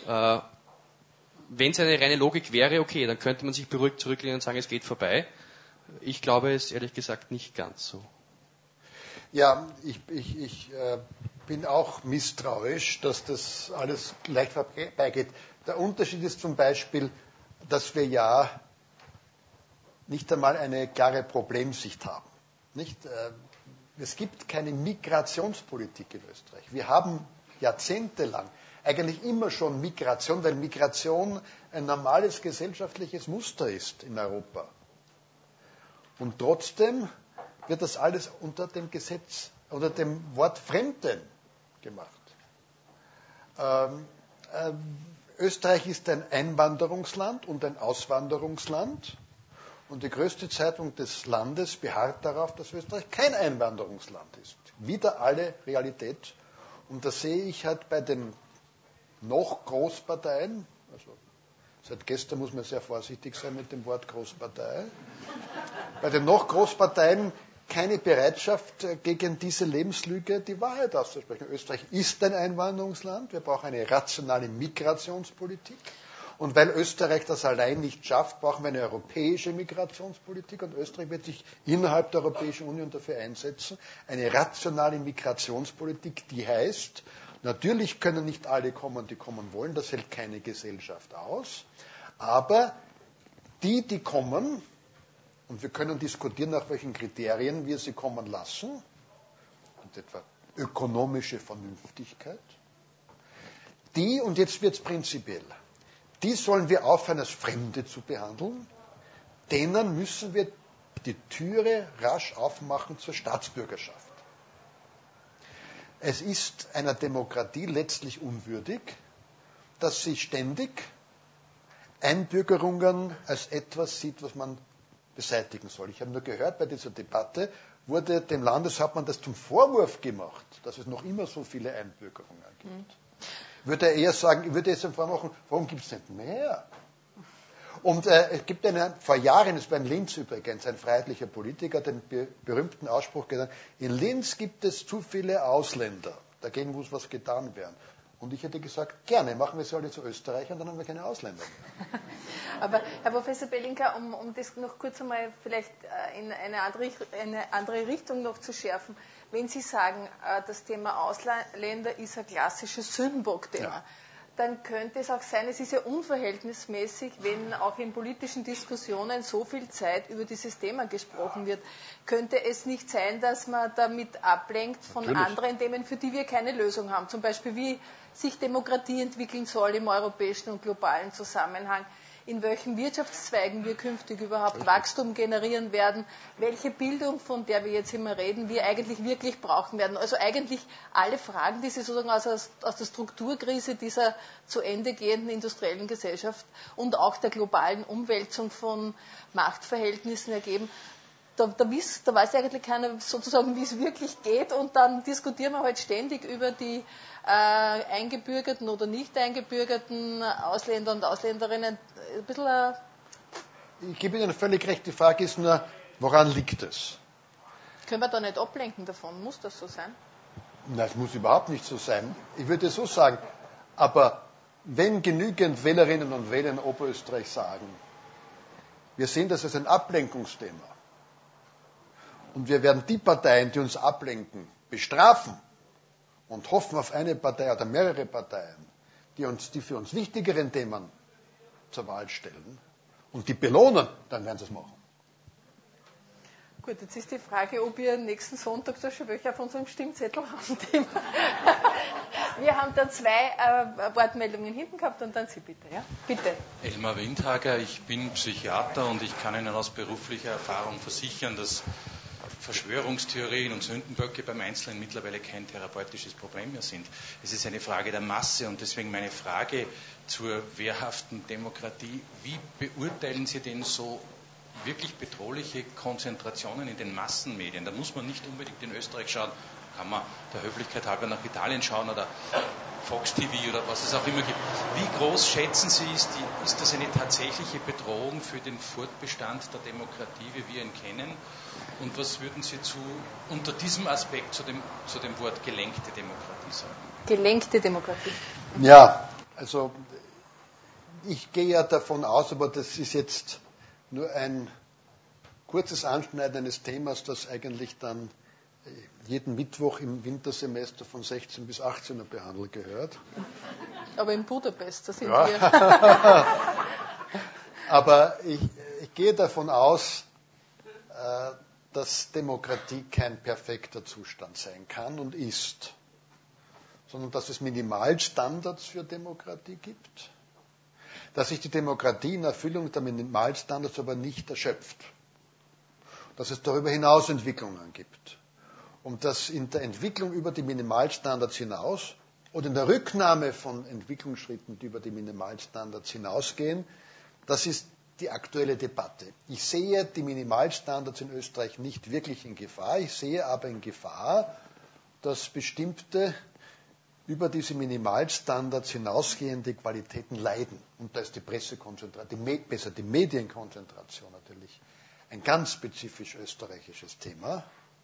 Wenn es eine reine Logik wäre, okay, dann könnte man sich beruhigt zurücklehnen und sagen, es geht vorbei. Ich glaube es ehrlich gesagt nicht ganz so. Ja, ich bin auch misstrauisch, dass das alles leicht vorbeigeht. Der Unterschied ist zum Beispiel, dass wir ja nicht einmal eine klare Problemsicht haben. Nicht? Es gibt keine Migrationspolitik in Österreich. Wir haben jahrzehntelang eigentlich immer schon Migration, weil Migration ein normales gesellschaftliches Muster ist in Europa. Und trotzdem wird das alles unter dem Gesetz, unter dem Wort Fremden gemacht. Österreich ist ein Einwanderungsland und ein Auswanderungsland. Und die größte Zeitung des Landes beharrt darauf, dass Österreich kein Einwanderungsland ist. Wieder alle Realität. Und da sehe ich halt bei den noch Großparteien, also seit gestern muss man sehr vorsichtig sein mit dem Wort Großpartei, bei den noch Großparteien keine Bereitschaft, gegen diese Lebenslüge die Wahrheit auszusprechen. Österreich ist ein Einwanderungsland, wir brauchen eine rationale Migrationspolitik. Und weil Österreich das allein nicht schafft, brauchen wir eine europäische Migrationspolitik. Und Österreich wird sich innerhalb der Europäischen Union dafür einsetzen, eine rationale Migrationspolitik, die heißt, natürlich können nicht alle kommen, die kommen wollen, das hält keine Gesellschaft aus. Aber die kommen, und wir können diskutieren, nach welchen Kriterien wir sie kommen lassen, und etwa ökonomische Vernünftigkeit, und jetzt wird es prinzipiell, die sollen wir aufhören, als Fremde zu behandeln, denen müssen wir die Türe rasch aufmachen zur Staatsbürgerschaft. Es ist einer Demokratie letztlich unwürdig, dass sie ständig Einbürgerungen als etwas sieht, was man beseitigen soll. Ich habe nur gehört, bei dieser Debatte wurde dem Landeshauptmann das zum Vorwurf gemacht, dass es noch immer so viele Einbürgerungen gibt. Würde er eher sagen, würde es vormachen, warum gibt es nicht mehr? Und es gibt vor Jahren, es war in Linz übrigens, ein freiheitlicher Politiker, den berühmten Ausspruch gesagt, in Linz gibt es zu viele Ausländer, dagegen muss was getan werden. Und ich hätte gesagt, gerne, machen wir sie alle zu Österreichern, dann haben wir keine Ausländer mehr. Aber Herr Professor Belinka, um das noch kurz einmal vielleicht in eine andere Richtung noch zu schärfen, wenn Sie sagen, das Thema Ausländer ist ein klassisches Sündenbock-Thema, ja, dann könnte es auch sein, es ist ja unverhältnismäßig, wenn auch in politischen Diskussionen so viel Zeit über dieses Thema gesprochen wird. Könnte es nicht sein, dass man damit ablenkt von anderen Themen, für die wir keine Lösung haben? Zum Beispiel, wie sich Demokratie entwickeln soll im europäischen und globalen Zusammenhang, in welchen Wirtschaftszweigen wir künftig überhaupt Wachstum generieren werden, welche Bildung, von der wir jetzt immer reden, wir eigentlich wirklich brauchen werden. Also eigentlich alle Fragen, die sich sozusagen aus der Strukturkrise dieser zu Ende gehenden industriellen Gesellschaft und auch der globalen Umwälzung von Machtverhältnissen ergeben. Da weiß eigentlich keiner sozusagen, wie es wirklich geht, und dann diskutieren wir halt ständig über die eingebürgerten oder nicht eingebürgerten Ausländer und Ausländerinnen. Ein bisschen ich gebe Ihnen völlig recht, die Frage ist nur, woran liegt es? Können wir da nicht ablenken davon? Muss das so sein? Nein, es muss überhaupt nicht so sein. Ich würde so sagen, aber wenn genügend Wählerinnen und Wähler in Oberösterreich sagen, wir sehen das als ein Ablenkungsthema, und wir werden die Parteien, die uns ablenken, bestrafen und hoffen auf eine Partei oder mehrere Parteien, die für uns wichtigeren Themen zur Wahl stellen und die belohnen, dann werden sie es machen. Gut, jetzt ist die Frage, ob wir nächsten Sonntag so schon welche auf unserem Stimmzettel haben. Wir haben da 2 Wortmeldungen hinten gehabt und dann Sie bitte. Ja? Bitte. Elmar Windhager, ich bin Psychiater und ich kann Ihnen aus beruflicher Erfahrung versichern, dass Verschwörungstheorien und Sündenböcke beim Einzelnen mittlerweile kein therapeutisches Problem mehr sind. Es ist eine Frage der Masse, und deswegen meine Frage zur wehrhaften Demokratie. Wie beurteilen Sie denn so wirklich bedrohliche Konzentrationen in den Massenmedien? Da muss man nicht unbedingt in Österreich schauen, kann man der Höflichkeit halber nach Italien schauen oder Fox TV oder was es auch immer gibt. Wie groß schätzen Sie, ist das eine tatsächliche Bedrohung für den Fortbestand der Demokratie, wie wir ihn kennen? Und was würden Sie unter diesem Aspekt zu dem Wort gelenkte Demokratie sagen? Gelenkte Demokratie. Ja, also ich gehe ja davon aus, aber das ist jetzt nur ein kurzes Anschneiden eines Themas, das eigentlich dann jeden Mittwoch im Wintersemester von 16 bis 18 Uhr behandelt gehört. Aber in Budapest, da sind ja. wir. Aber ich gehe davon aus, dass Demokratie kein perfekter Zustand sein kann und ist, sondern dass es Minimalstandards für Demokratie gibt, dass sich die Demokratie in Erfüllung der Minimalstandards aber nicht erschöpft, dass es darüber hinaus Entwicklungen gibt und dass in der Entwicklung über die Minimalstandards hinaus oder in der Rücknahme von Entwicklungsschritten, die über die Minimalstandards hinausgehen, das ist die aktuelle Debatte. Ich sehe die Minimalstandards in Österreich nicht wirklich in Gefahr, ich sehe aber in Gefahr, dass bestimmte über diese Minimalstandards hinausgehende Qualitäten leiden. Und da ist die Pressekonzentration, die Medienkonzentration natürlich ein ganz spezifisch österreichisches Thema.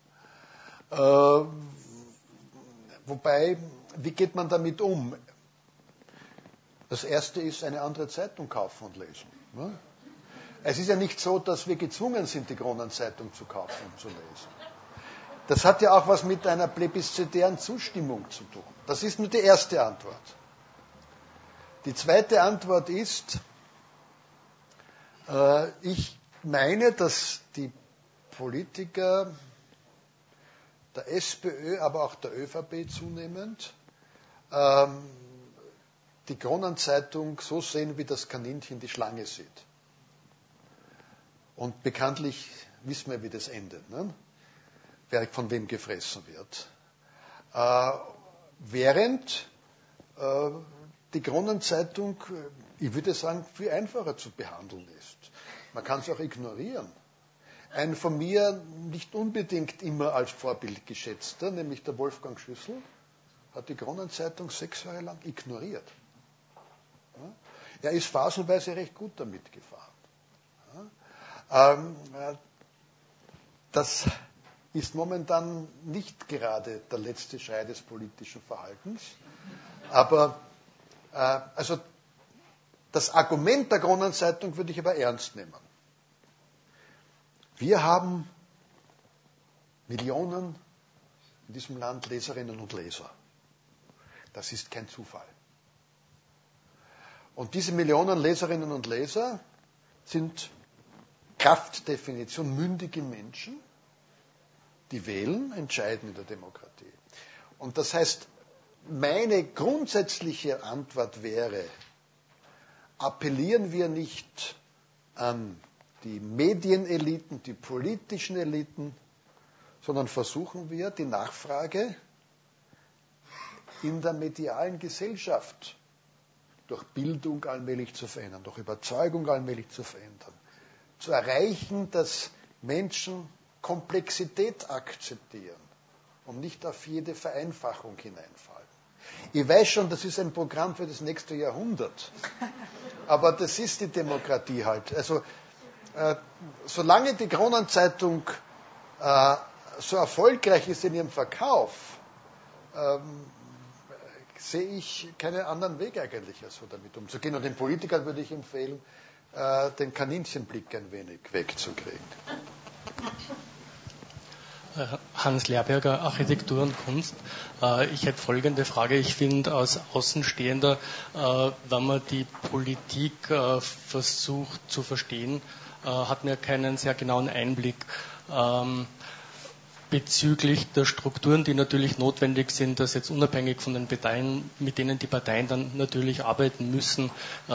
Wobei, wie geht man damit um? Das Erste ist, eine andere Zeitung kaufen und lesen. Ne? Es ist ja nicht so, dass wir gezwungen sind, die Kronenzeitung zu kaufen und zu lesen. Das hat ja auch was mit einer plebiszitären Zustimmung zu tun. Das ist nur die erste Antwort. Die zweite Antwort ist, ich meine, dass die Politiker der SPÖ, aber auch der ÖVP zunehmend, die Kronenzeitung so sehen, wie das Kaninchen die Schlange sieht. Und bekanntlich wissen wir, wie das endet, ne? Wer von wem gefressen wird. Während die Kronenzeitung, ich würde sagen, viel einfacher zu behandeln ist. Man kann es auch ignorieren. Ein von mir nicht unbedingt immer als Vorbild geschätzter, nämlich der Wolfgang Schüssel, hat die Kronenzeitung 6 Jahre lang ignoriert. Er ist phasenweise recht gut damit gefahren. Das ist momentan nicht gerade der letzte Schrei des politischen Verhaltens. Aber also das Argument der Kronenzeitung würde ich aber ernst nehmen. Wir haben Millionen in diesem Land Leserinnen und Leser. Das ist kein Zufall. Und diese Millionen Leserinnen und Leser sind Kraftdefinition mündige Menschen, die wählen, entscheiden in der Demokratie. Und das heißt, meine grundsätzliche Antwort wäre, appellieren wir nicht an die Medieneliten, die politischen Eliten, sondern versuchen wir, die Nachfrage in der medialen Gesellschaft durch Bildung allmählich zu verändern, durch Überzeugung allmählich zu verändern, zu erreichen, dass Menschen Komplexität akzeptieren und nicht auf jede Vereinfachung hineinfallen. Ich weiß schon, das ist ein Programm für das nächste Jahrhundert, aber das ist die Demokratie halt. Also solange die Kronenzeitung so erfolgreich ist in ihrem Verkauf, sehe ich keinen anderen Weg eigentlich, als so damit umzugehen. Und den Politikern würde ich empfehlen, den Kaninchenblick ein wenig wegzukriegen. Hans Lehrberger, Architektur und Kunst. Ich hätte folgende Frage. Ich finde, als Außenstehender, wenn man die Politik versucht zu verstehen, hat man keinen sehr genauen Einblick bezüglich der Strukturen, die natürlich notwendig sind, dass jetzt unabhängig von den Parteien, mit denen die Parteien dann natürlich arbeiten müssen,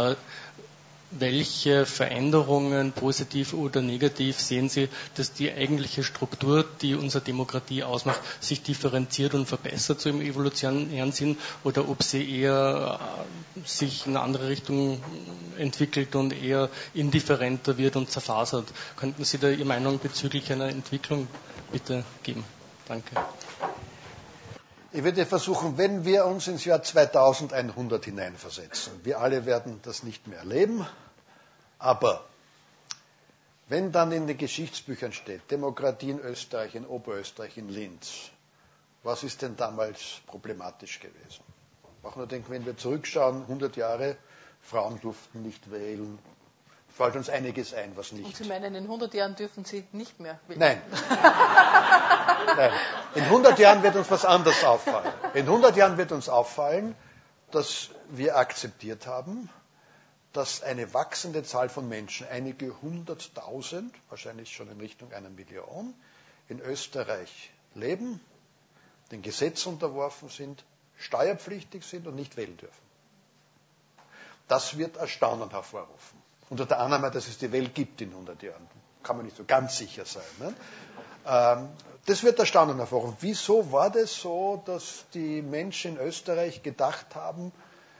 welche Veränderungen, positiv oder negativ, sehen Sie, dass die eigentliche Struktur, die unsere Demokratie ausmacht, sich differenziert und verbessert, so im evolutionären Sinn, oder ob sie eher sich in eine andere Richtung entwickelt und eher indifferenter wird und zerfasert? Könnten Sie da Ihre Meinung bezüglich einer Entwicklung bitte geben? Danke. Ich würde versuchen, wenn wir uns ins Jahr 2100 hineinversetzen, wir alle werden das nicht mehr erleben, aber wenn dann in den Geschichtsbüchern steht, Demokratie in Österreich, in Oberösterreich, in Linz, was ist denn damals problematisch gewesen? Auch nur denken, wenn wir zurückschauen, 100 Jahre, Frauen durften nicht wählen. Fällt uns einiges ein, was nicht. Und Sie meinen, in 100 Jahren dürfen Sie nicht mehr wählen? Nein. Nein. In 100 Jahren wird uns was anderes auffallen. In 100 Jahren wird uns auffallen, dass wir akzeptiert haben, dass eine wachsende Zahl von Menschen, einige 100.000, wahrscheinlich schon in Richtung 1 Million, in Österreich leben, den Gesetzen unterworfen sind, steuerpflichtig sind und nicht wählen dürfen. Das wird Erstaunen hervorrufen. Unter der Annahme, dass es die Welt gibt in 100 Jahren. Kann man nicht so ganz sicher sein. Ne? Das wird Erstaunen hervorrufen. Wieso war das so, dass die Menschen in Österreich gedacht haben,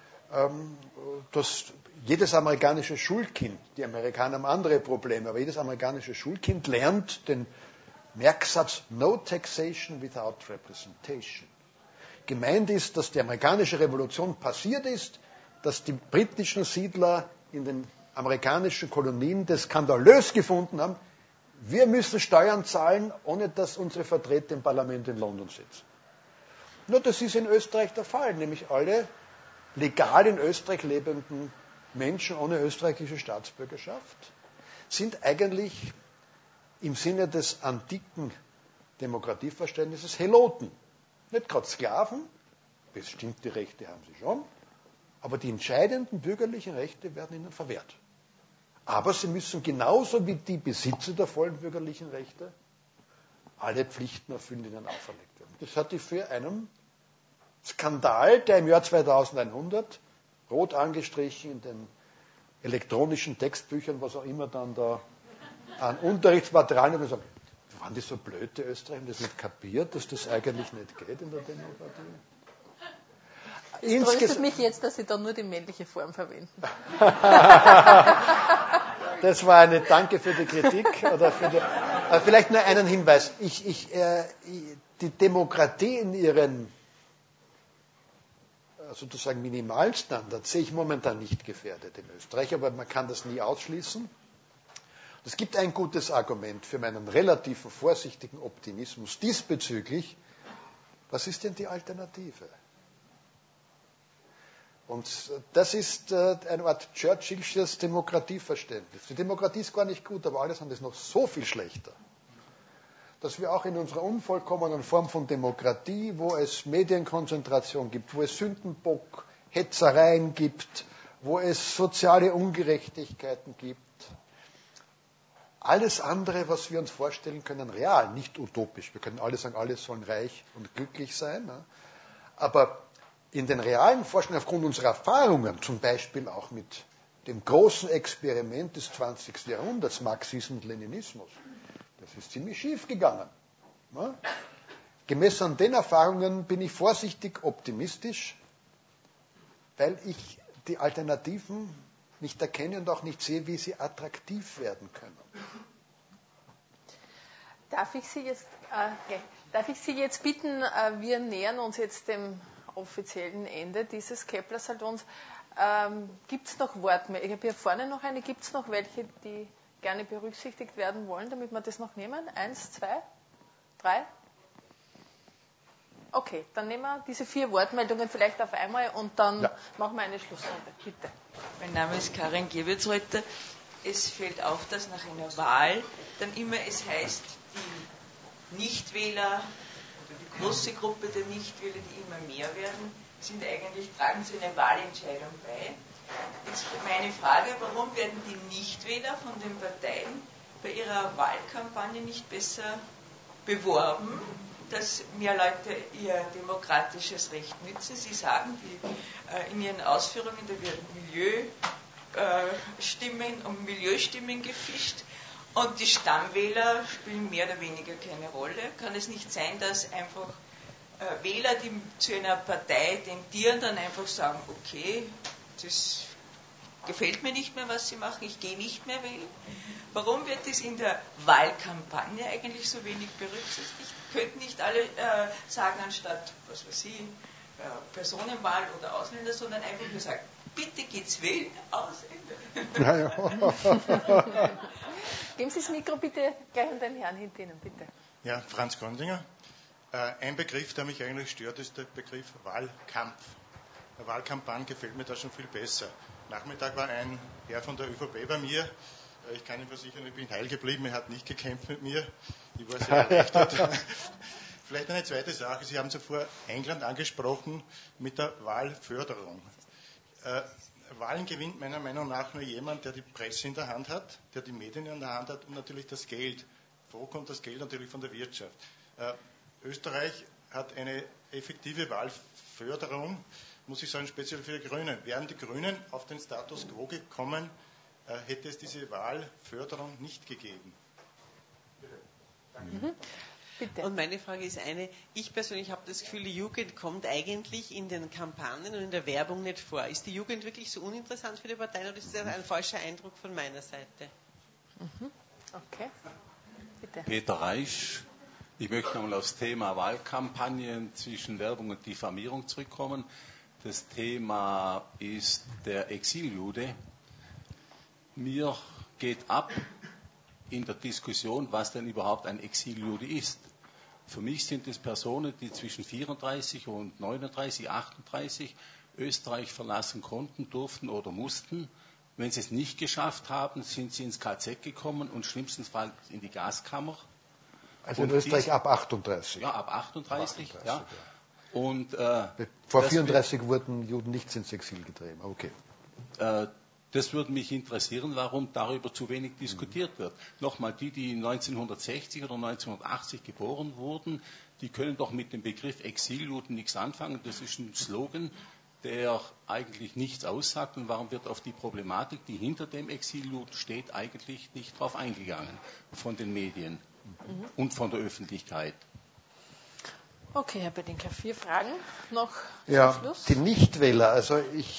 dass jedes amerikanische Schulkind, die Amerikaner haben andere Probleme, aber jedes amerikanische Schulkind lernt den Merksatz No Taxation without Representation. Gemeint ist, dass die amerikanische Revolution passiert ist, dass die britischen Siedler in den amerikanischen Kolonien das skandalös gefunden haben, wir müssen Steuern zahlen, ohne dass unsere Vertreter im Parlament in London sitzen. Nur das ist in Österreich der Fall, nämlich alle legal in Österreich lebenden Menschen ohne österreichische Staatsbürgerschaft sind eigentlich im Sinne des antiken Demokratieverständnisses Heloten. Nicht gerade Sklaven, bestimmte Rechte haben sie schon, aber die entscheidenden bürgerlichen Rechte werden ihnen verwehrt. Aber sie müssen genauso wie die Besitzer der vollen bürgerlichen Rechte alle Pflichten erfüllen, die ihnen auferlegt werden. Das hatte ich für einen Skandal, der im Jahr 2100 rot angestrichen in den elektronischen Textbüchern, was auch immer dann da an Unterrichtsmaterialien, und sagen, waren die so blöd, die Österreicher, haben das nicht kapiert, dass das eigentlich nicht geht in der Demokratie? Es tröstet mich jetzt, dass Sie da nur die männliche Form verwenden. Das war eine Danke für die Kritik. Oder vielleicht nur einen Hinweis. Die Demokratie in ihren sozusagen Minimalstandards sehe ich momentan nicht gefährdet in Österreich, aber man kann das nie ausschließen. Es gibt ein gutes Argument für meinen relativen vorsichtigen Optimismus diesbezüglich. Was ist denn die Alternative? Und das ist eine Art Churchillsches Demokratieverständnis. Die Demokratie ist gar nicht gut, aber alles andere ist noch so viel schlechter, dass wir auch in unserer unvollkommenen Form von Demokratie, wo es Medienkonzentration gibt, wo es Sündenbock, Hetzereien gibt, wo es soziale Ungerechtigkeiten gibt, alles andere, was wir uns vorstellen können, real, nicht utopisch. Wir können alle sagen, alle sollen reich und glücklich sein, ne? Aber in den realen Forschungen aufgrund unserer Erfahrungen, zum Beispiel auch mit dem großen Experiment des 20. Jahrhunderts, Marxismus und Leninismus, das ist ziemlich schief gegangen. Ne? Gemessen an den Erfahrungen bin ich vorsichtig optimistisch, weil ich die Alternativen nicht erkenne und auch nicht sehe, wie sie attraktiv werden können. Darf ich Sie jetzt bitten, wir nähern uns jetzt dem offiziellen Ende dieses Kepler-Salons. Gibt es noch Wortmeldungen? Ich habe hier vorne noch eine. Gibt es noch welche, die gerne berücksichtigt werden wollen, damit wir das noch nehmen? 1, 2, 3? Okay, dann nehmen wir diese 4 Wortmeldungen vielleicht auf einmal und dann machen wir eine Schlussrunde. Bitte. Mein Name ist Karin Gebetsreuter. Es fällt auf, dass nach einer Wahl dann immer es heißt, die Nichtwähler oder die große Gruppe der Nichtwähler, die immer mehr werden, tragen zu einer Wahlentscheidung bei. Jetzt meine Frage, warum werden die Nichtwähler von den Parteien bei ihrer Wahlkampagne nicht besser beworben, dass mehr Leute ihr demokratisches Recht nützen? Sie sagen in Ihren Ausführungen, da werden Milieustimmen gefischt und die Stammwähler spielen mehr oder weniger keine Rolle. Kann es nicht sein, dass einfach Wähler, die zu einer Partei tendieren, dann einfach sagen, okay, gefällt mir nicht mehr, was sie machen, ich gehe nicht mehr wählen. Warum wird das in der Wahlkampagne eigentlich so wenig berücksichtigt? Könnten nicht alle sagen, anstatt, was weiß ich, Personenwahl oder Ausländer, sondern einfach nur sagen, bitte geht's wählen, Ausländer. Ja. Geben Sie das Mikro bitte gleich an den Herrn hinter Ihnen, bitte. Ja, Franz Gondinger. Ein Begriff, der mich eigentlich stört, ist der Begriff Wahlkampf. Der Wahlkampagne gefällt mir da schon viel besser. Nachmittag war ein Herr von der ÖVP bei mir. Ich kann Ihnen versichern, ich bin heil geblieben, er hat nicht gekämpft mit mir. Ich war sehr erleichtert. Vielleicht eine zweite Sache. Sie haben zuvor England angesprochen mit der Wahlförderung. Wahlen gewinnt meiner Meinung nach nur jemand, der die Presse in der Hand hat, der die Medien in der Hand hat und natürlich das Geld. Wo kommt das Geld? Natürlich von der Wirtschaft. Österreich hat eine effektive Wahlförderung, muss ich sagen, speziell für die Grünen. Wären die Grünen auf den Status quo gekommen, hätte es diese Wahlförderung nicht gegeben. Mhm. Bitte. Und meine Frage ist eine, ich persönlich habe das Gefühl, die Jugend kommt eigentlich in den Kampagnen und in der Werbung nicht vor. Ist die Jugend wirklich so uninteressant für die Parteien oder ist das ein falscher Eindruck von meiner Seite? Mhm. Okay. Bitte. Peter Reisch. Ich möchte nochmal aufs Thema Wahlkampagnen zwischen Werbung und Diffamierung zurückkommen. Das Thema ist der Exiljude. Mir geht ab in der Diskussion, was denn überhaupt ein Exiljude ist. Für mich sind es Personen, die zwischen 34 und 39, 38 Österreich verlassen konnten, durften oder mussten. Wenn sie es nicht geschafft haben, sind sie ins KZ gekommen und schlimmstenfalls in die Gaskammer. Also in Österreich ab 38. Ja, ab 38. Ja. Und, vor 34 wurden Juden nicht ins Exil getrieben. Okay. Das würde mich interessieren, warum darüber zu wenig diskutiert wird. Nochmal, die 1960 oder 1980 geboren wurden, die können doch mit dem Begriff Exiljuden nichts anfangen. Das ist ein Slogan, der eigentlich nichts aussagt. Und warum wird auf die Problematik, die hinter dem Exiljuden steht, eigentlich nicht drauf eingegangen von den Medien und von der Öffentlichkeit? Okay, Herr Bedinker, 4 Fragen noch zum Schluss. Die Nichtwähler, also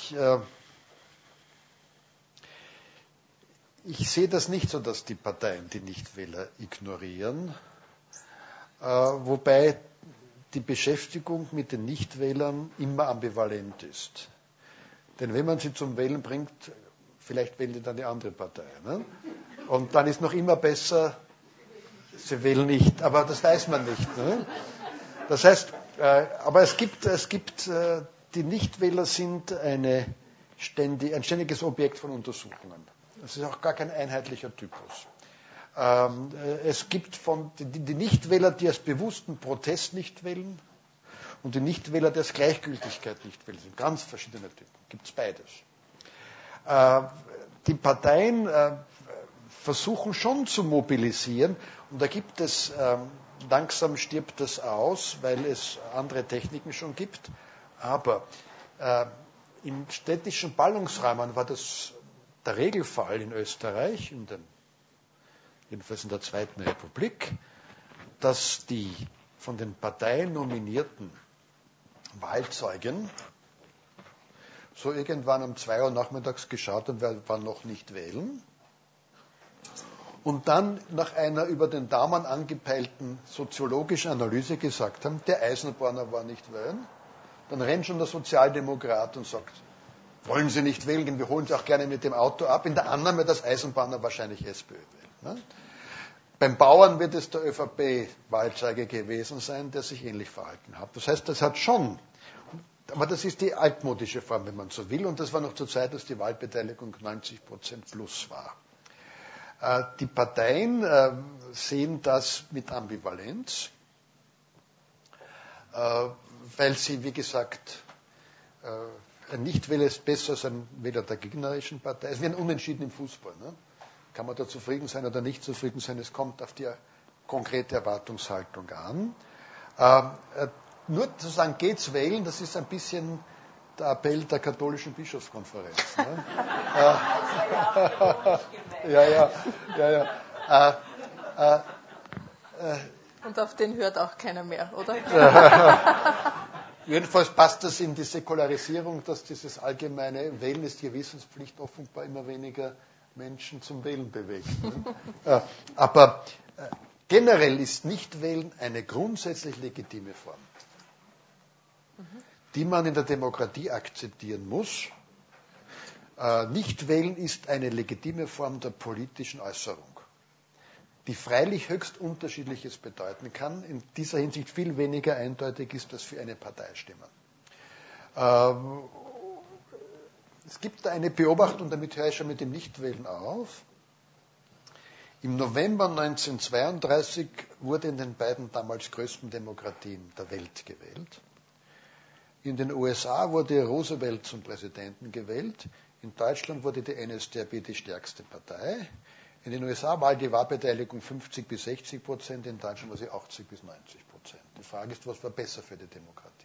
ich sehe das nicht so, dass die Parteien die Nichtwähler ignorieren, wobei die Beschäftigung mit den Nichtwählern immer ambivalent ist. Denn wenn man sie zum Wählen bringt, vielleicht wählen die dann die andere Partei. Ne? Und dann ist noch immer besser, sie wählen nicht, aber das weiß man nicht. Ne? Das heißt, aber es gibt die Nichtwähler sind ein ständiges Objekt von Untersuchungen. Das ist auch gar kein einheitlicher Typus. Es gibt die Nichtwähler, die aus bewusstem Protest nicht wählen und die Nichtwähler, die aus Gleichgültigkeit nicht wählen. Das sind ganz verschiedene Typen. Gibt es beides. Die Parteien versuchen schon zu mobilisieren und da gibt es, langsam stirbt das aus, weil es andere Techniken schon gibt, aber im städtischen Ballungsrahmen war das der Regelfall in Österreich, jedenfalls in der Zweiten Republik, dass die von den Parteien nominierten Wahlzeugen so irgendwann um 2 Uhr nachmittags geschaut und waren noch nicht wählen und dann nach einer über den Daumen angepeilten soziologischen Analyse gesagt haben, der Eisenbahner war nicht wählen. Dann rennt schon der Sozialdemokrat und sagt, wollen Sie nicht wählen gehen, wir holen Sie auch gerne mit dem Auto ab. In der Annahme, dass Eisenbahner wahrscheinlich SPÖ wählen. Ne? Beim Bauern wird es der ÖVP-Wahlzeuge gewesen sein, der sich ähnlich verhalten hat. Das heißt, das hat schon, aber das ist die altmodische Form, wenn man so will, und das war noch zur Zeit, dass die Wahlbeteiligung 90% plus war. Die Parteien sehen das mit Ambivalenz, weil sie, wie gesagt, ein Nichtwähler ist besser als ein Wähler der gegnerischen Partei. Es ist wie ein Unentschieden im Fußball. Ne? Kann man da zufrieden sein oder nicht zufrieden sein? Es kommt auf die konkrete Erwartungshaltung an. Nur zu sagen, geht's wählen, das ist ein bisschen der Appell der katholischen Bischofskonferenz. Ne? Und auf den hört auch keiner mehr, oder? Jedenfalls passt das in die Säkularisierung, dass dieses allgemeine Wählen ist Gewissenspflicht offenbar immer weniger Menschen zum Wählen bewegt. Aber generell ist Nichtwählen eine grundsätzlich legitime Form, die man in der Demokratie akzeptieren muss. Nichtwählen ist eine legitime Form der politischen Äußerung, die freilich höchst Unterschiedliches bedeuten kann, in dieser Hinsicht viel weniger eindeutig ist als für eine Partei stimmen. Es gibt da eine Beobachtung, damit höre ich schon mit dem Nichtwählen auf. Im November 1932 wurde in den beiden damals größten Demokratien der Welt gewählt. In den USA wurde Roosevelt zum Präsidenten gewählt. In Deutschland wurde die NSDAP die stärkste Partei. In den USA war die Wahlbeteiligung 50 bis 60%, in Deutschland war sie 80 bis 90%. Die Frage ist, was war besser für die Demokratie?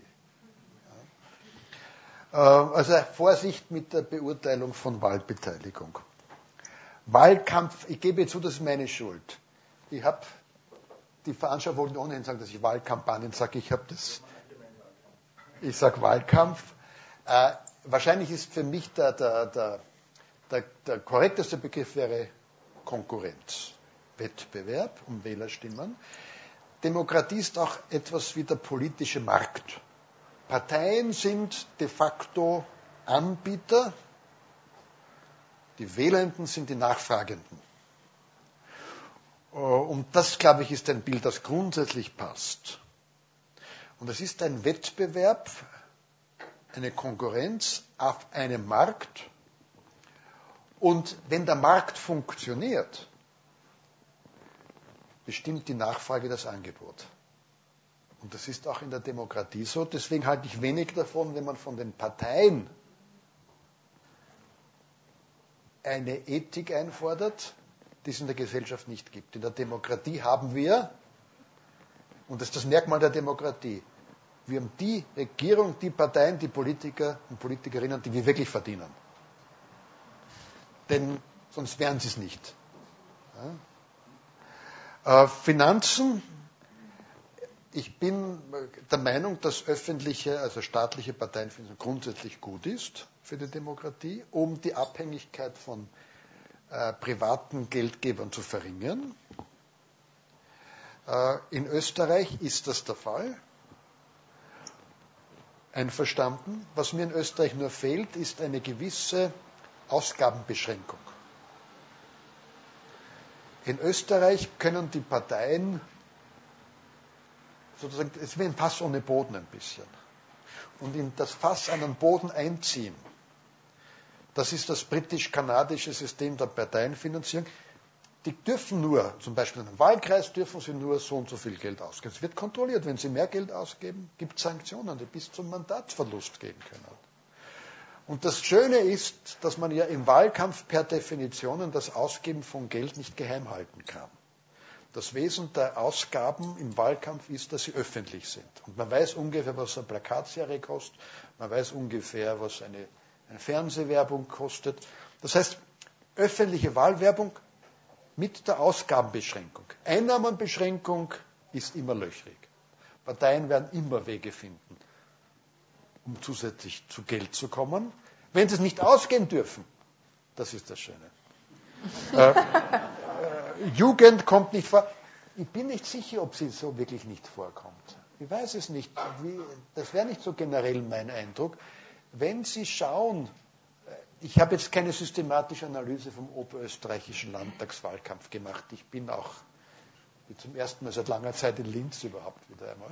Ja. Also Vorsicht mit der Beurteilung von Wahlbeteiligung. Wahlkampf, ich gebe zu, das ist meine Schuld. Die Veranstalter wollten ohnehin sagen, dass ich Wahlkampagnen sage. Ich sage Wahlkampf. Wahrscheinlich ist für mich der korrekteste Begriff wäre Konkurrenz, Wettbewerb um Wählerstimmen. Demokratie ist auch etwas wie der politische Markt. Parteien sind de facto Anbieter, die Wählenden sind die Nachfragenden. Und das, glaube ich, ist ein Bild, das grundsätzlich passt. Und es ist ein Wettbewerb, eine Konkurrenz auf einem Markt. Und wenn der Markt funktioniert, bestimmt die Nachfrage das Angebot. Und das ist auch in der Demokratie so. Deswegen halte ich wenig davon, wenn man von den Parteien eine Ethik einfordert, die es in der Gesellschaft nicht gibt. In der Demokratie haben wir, und das ist das Merkmal der Demokratie, wir haben die Regierung, die Parteien, die Politiker und Politikerinnen, die wir wirklich verdienen. Denn sonst wären sie es nicht. Ja. Finanzen. Ich bin der Meinung, dass öffentliche, also staatliche Parteienfinanzierung grundsätzlich gut ist für die Demokratie, um die Abhängigkeit von privaten Geldgebern zu verringern. In Österreich ist das der Fall. Einverstanden. Was mir in Österreich nur fehlt, ist eine gewisse Ausgabenbeschränkung. In Österreich können die Parteien sozusagen, es ist wie ein Fass ohne Boden ein bisschen. Und in das Fass einen Boden einziehen, das ist das britisch-kanadische System der Parteienfinanzierung. Die dürfen nur, zum Beispiel in einem Wahlkreis, dürfen sie nur so und so viel Geld ausgeben. Es wird kontrolliert. Wenn sie mehr Geld ausgeben, gibt es Sanktionen, die bis zum Mandatsverlust gehen können. Und das Schöne ist, dass man ja im Wahlkampf per Definition das Ausgeben von Geld nicht geheim halten kann. Das Wesen der Ausgaben im Wahlkampf ist, dass sie öffentlich sind. Und man weiß ungefähr, was eine Plakatserie kostet. Man weiß ungefähr, was eine Fernsehwerbung kostet. Das heißt, öffentliche Wahlwerbung mit der Ausgabenbeschränkung. Einnahmenbeschränkung ist immer löchrig. Parteien werden immer Wege finden, um zusätzlich zu Geld zu kommen. Wenn sie es nicht ausgeben dürfen, das ist das Schöne. Jugend kommt nicht vor. Ich bin nicht sicher, ob sie so wirklich nicht vorkommt. Ich weiß es nicht. Das wäre nicht so generell mein Eindruck. Wenn Sie schauen, ich habe jetzt keine systematische Analyse vom oberösterreichischen Landtagswahlkampf gemacht. Ich bin zum ersten Mal seit langer Zeit in Linz überhaupt wieder einmal.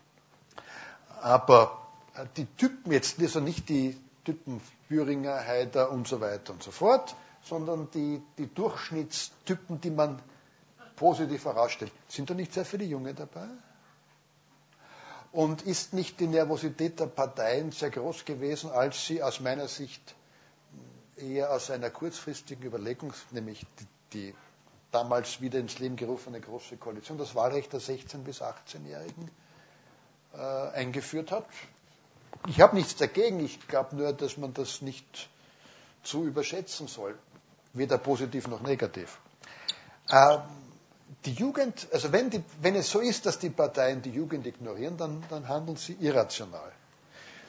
Aber die Typen jetzt, also nicht die Typen Büringer, Haider und so weiter und so fort, sondern die Durchschnittstypen, die man positiv herausstellt. Sind da nicht sehr viele Junge dabei? Und ist nicht die Nervosität der Parteien sehr groß gewesen, als sie aus meiner Sicht eher aus einer kurzfristigen Überlegung, nämlich die damals wieder ins Leben gerufene Große Koalition, das Wahlrecht der 16- bis 18-Jährigen eingeführt hat? Ich habe nichts dagegen, ich glaube nur, dass man das nicht zu überschätzen soll, weder positiv noch negativ. Die Jugend, also wenn es so ist, dass die Parteien die Jugend ignorieren, dann handeln sie irrational.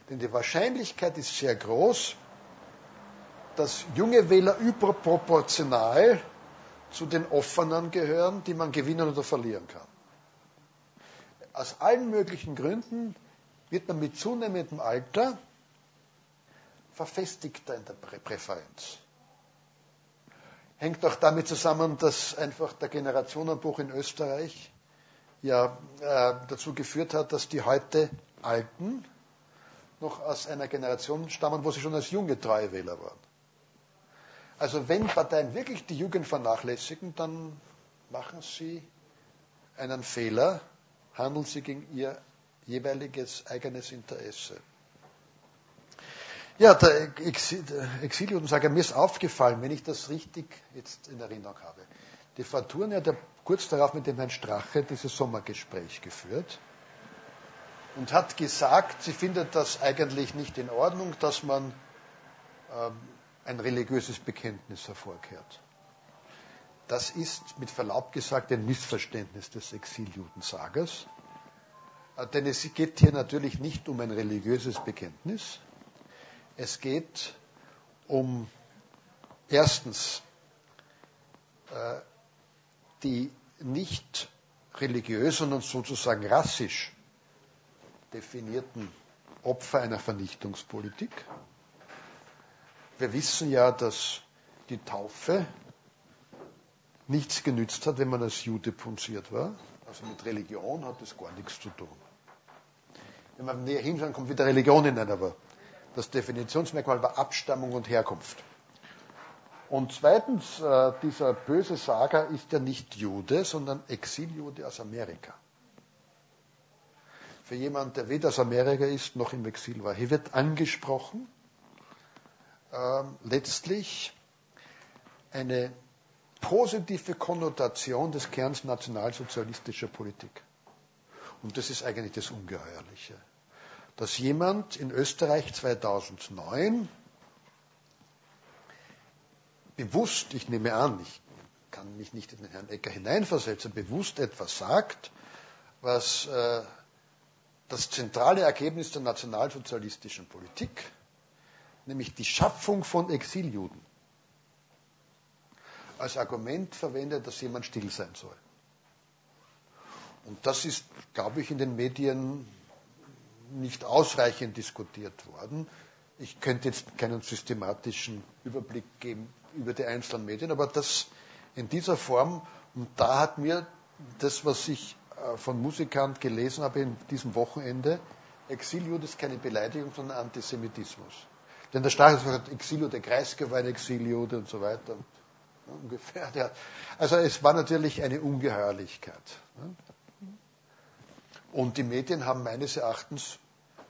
Denn die Wahrscheinlichkeit ist sehr groß, dass junge Wähler überproportional zu den Offenen gehören, die man gewinnen oder verlieren kann. Aus allen möglichen Gründen wird man mit zunehmendem Alter verfestigter in der Präferenz. Hängt auch damit zusammen, dass einfach der Generationenbruch in Österreich ja dazu geführt hat, dass die heute Alten noch aus einer Generation stammen, wo sie schon als junge treue Wähler waren. Also wenn Parteien wirklich die Jugend vernachlässigen, dann machen sie einen Fehler, handeln sie gegen ihr jeweiliges eigenes Interesse. Ja, der Exiljudensager, mir ist aufgefallen, wenn ich das richtig jetzt in Erinnerung habe. Die Frau Thurn hat ja kurz darauf mit dem Herrn Strache dieses Sommergespräch geführt und hat gesagt, sie findet das eigentlich nicht in Ordnung, dass man ein religiöses Bekenntnis hervorkehrt. Das ist mit Verlaub gesagt ein Missverständnis des Exiljudensagers, denn es geht hier natürlich nicht um ein religiöses Bekenntnis. Es geht um erstens die nicht religiös, sondern sozusagen rassisch definierten Opfer einer Vernichtungspolitik. Wir wissen ja, dass die Taufe nichts genützt hat, wenn man als Jude punziert war. Also mit Religion hat das gar nichts zu tun. Wenn man näher hinschaut, kommt wieder Religion hinein, aber das Definitionsmerkmal war Abstammung und Herkunft. Und zweitens, dieser böse Sager ist ja nicht Jude, sondern Exiljude aus Amerika. Für jemanden, der weder aus Amerika ist, noch im Exil war. Hier wird angesprochen, letztlich eine positive Konnotation des Kerns nationalsozialistischer Politik. Und das ist eigentlich das Ungeheuerliche. Dass jemand in Österreich 2009 bewusst, ich nehme an, ich kann mich nicht in den Herrn Ecker hineinversetzen, bewusst etwas sagt, was das zentrale Ergebnis der nationalsozialistischen Politik, nämlich die Schaffung von Exiljuden, als Argument verwendet, dass jemand still sein soll. Und das ist, glaube ich, in den Medien nicht ausreichend diskutiert worden. Ich könnte jetzt keinen systematischen Überblick geben über die einzelnen Medien, aber das in dieser Form, und da hat mir das, was ich von Musikern gelesen habe in diesem Wochenende, Exiljude ist keine Beleidigung, sondern Antisemitismus. Denn der Strache sagt, Exiljude, Kreisky war ein Exiljude und so weiter. Ungefähr. Ja. Also es war natürlich eine Ungeheuerlichkeit. Und die Medien haben meines Erachtens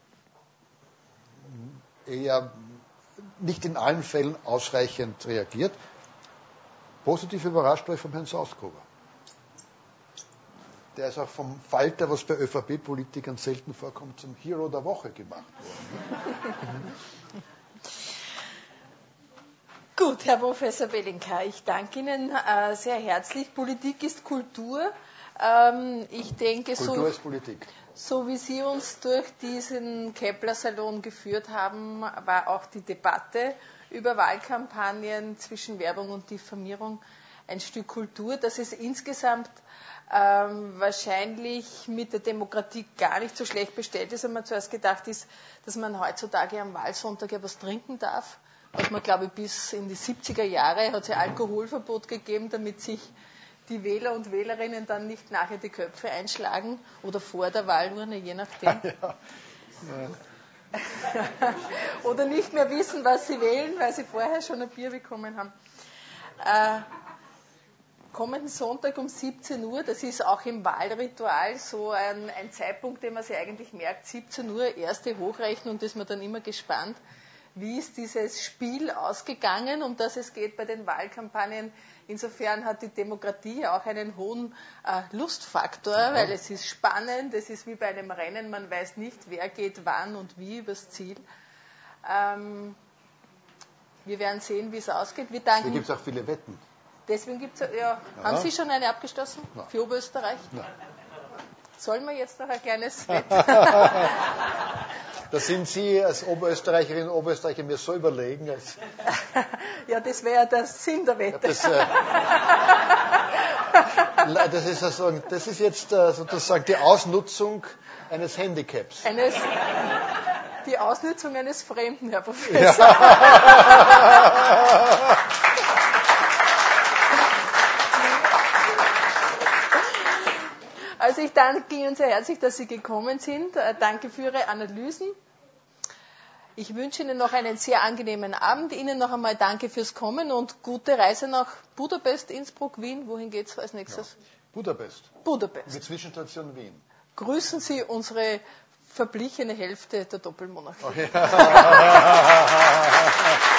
eher nicht in allen Fällen ausreichend reagiert. Positiv überrascht war ich von Herrn Sausgruber. Der ist auch vom Falter, was bei ÖVP-Politikern selten vorkommt, zum Hero der Woche gemacht worden. Gut, Herr Professor Belinka, ich danke Ihnen sehr herzlich. Politik ist Kultur. Ich denke, Kultur ist Politik. So wie Sie uns durch diesen Kepler-Salon geführt haben, war auch die Debatte über Wahlkampagnen zwischen Werbung und Diffamierung ein Stück Kultur, dass es insgesamt wahrscheinlich mit der Demokratie gar nicht so schlecht bestellt ist, wenn man zuerst gedacht ist, dass man heutzutage am Wahlsonntag etwas trinken darf. Was man, glaube ich, bis in die 70er Jahre hat es ja Alkoholverbot gegeben, damit sich die Wähler und Wählerinnen dann nicht nachher die Köpfe einschlagen oder vor der Wahlurne, je nachdem. Ja. Oder nicht mehr wissen, was sie wählen, weil sie vorher schon ein Bier bekommen haben. Kommenden Sonntag um 17 Uhr, das ist auch im Wahlritual so ein Zeitpunkt, den man sich eigentlich merkt, 17 Uhr, erste Hochrechnung, und ist man dann immer gespannt, wie ist dieses Spiel ausgegangen, um das es geht bei den Wahlkampagnen. Insofern hat die Demokratie auch einen hohen Lustfaktor, weil es ist spannend, es ist wie bei einem Rennen, man weiß nicht, wer geht wann und wie übers Ziel. Wir werden sehen, wie es ausgeht. Da gibt es auch viele Wetten. Deswegen gibt es ja. Haben Sie schon eine abgeschlossen? Ja. Für Oberösterreich? Ja. Sollen wir jetzt noch ein kleines Wetten? Da sind Sie als Oberösterreicherin und Oberösterreicher mir so überlegen. Ja, das wäre der Sinn der Wette. Das ist jetzt sozusagen die Ausnutzung eines Handicaps. Die Ausnutzung eines Fremden, Herr Professor. Ja. Also ich danke Ihnen sehr herzlich, dass Sie gekommen sind. Danke für Ihre Analysen. Ich wünsche Ihnen noch einen sehr angenehmen Abend. Ihnen noch einmal danke fürs Kommen und gute Reise nach Budapest, Innsbruck, Wien. Wohin geht es als nächstes? Ja. Budapest. Die Zwischenstation Wien. Grüßen Sie unsere verblichene Hälfte der Doppelmonarchie. Okay.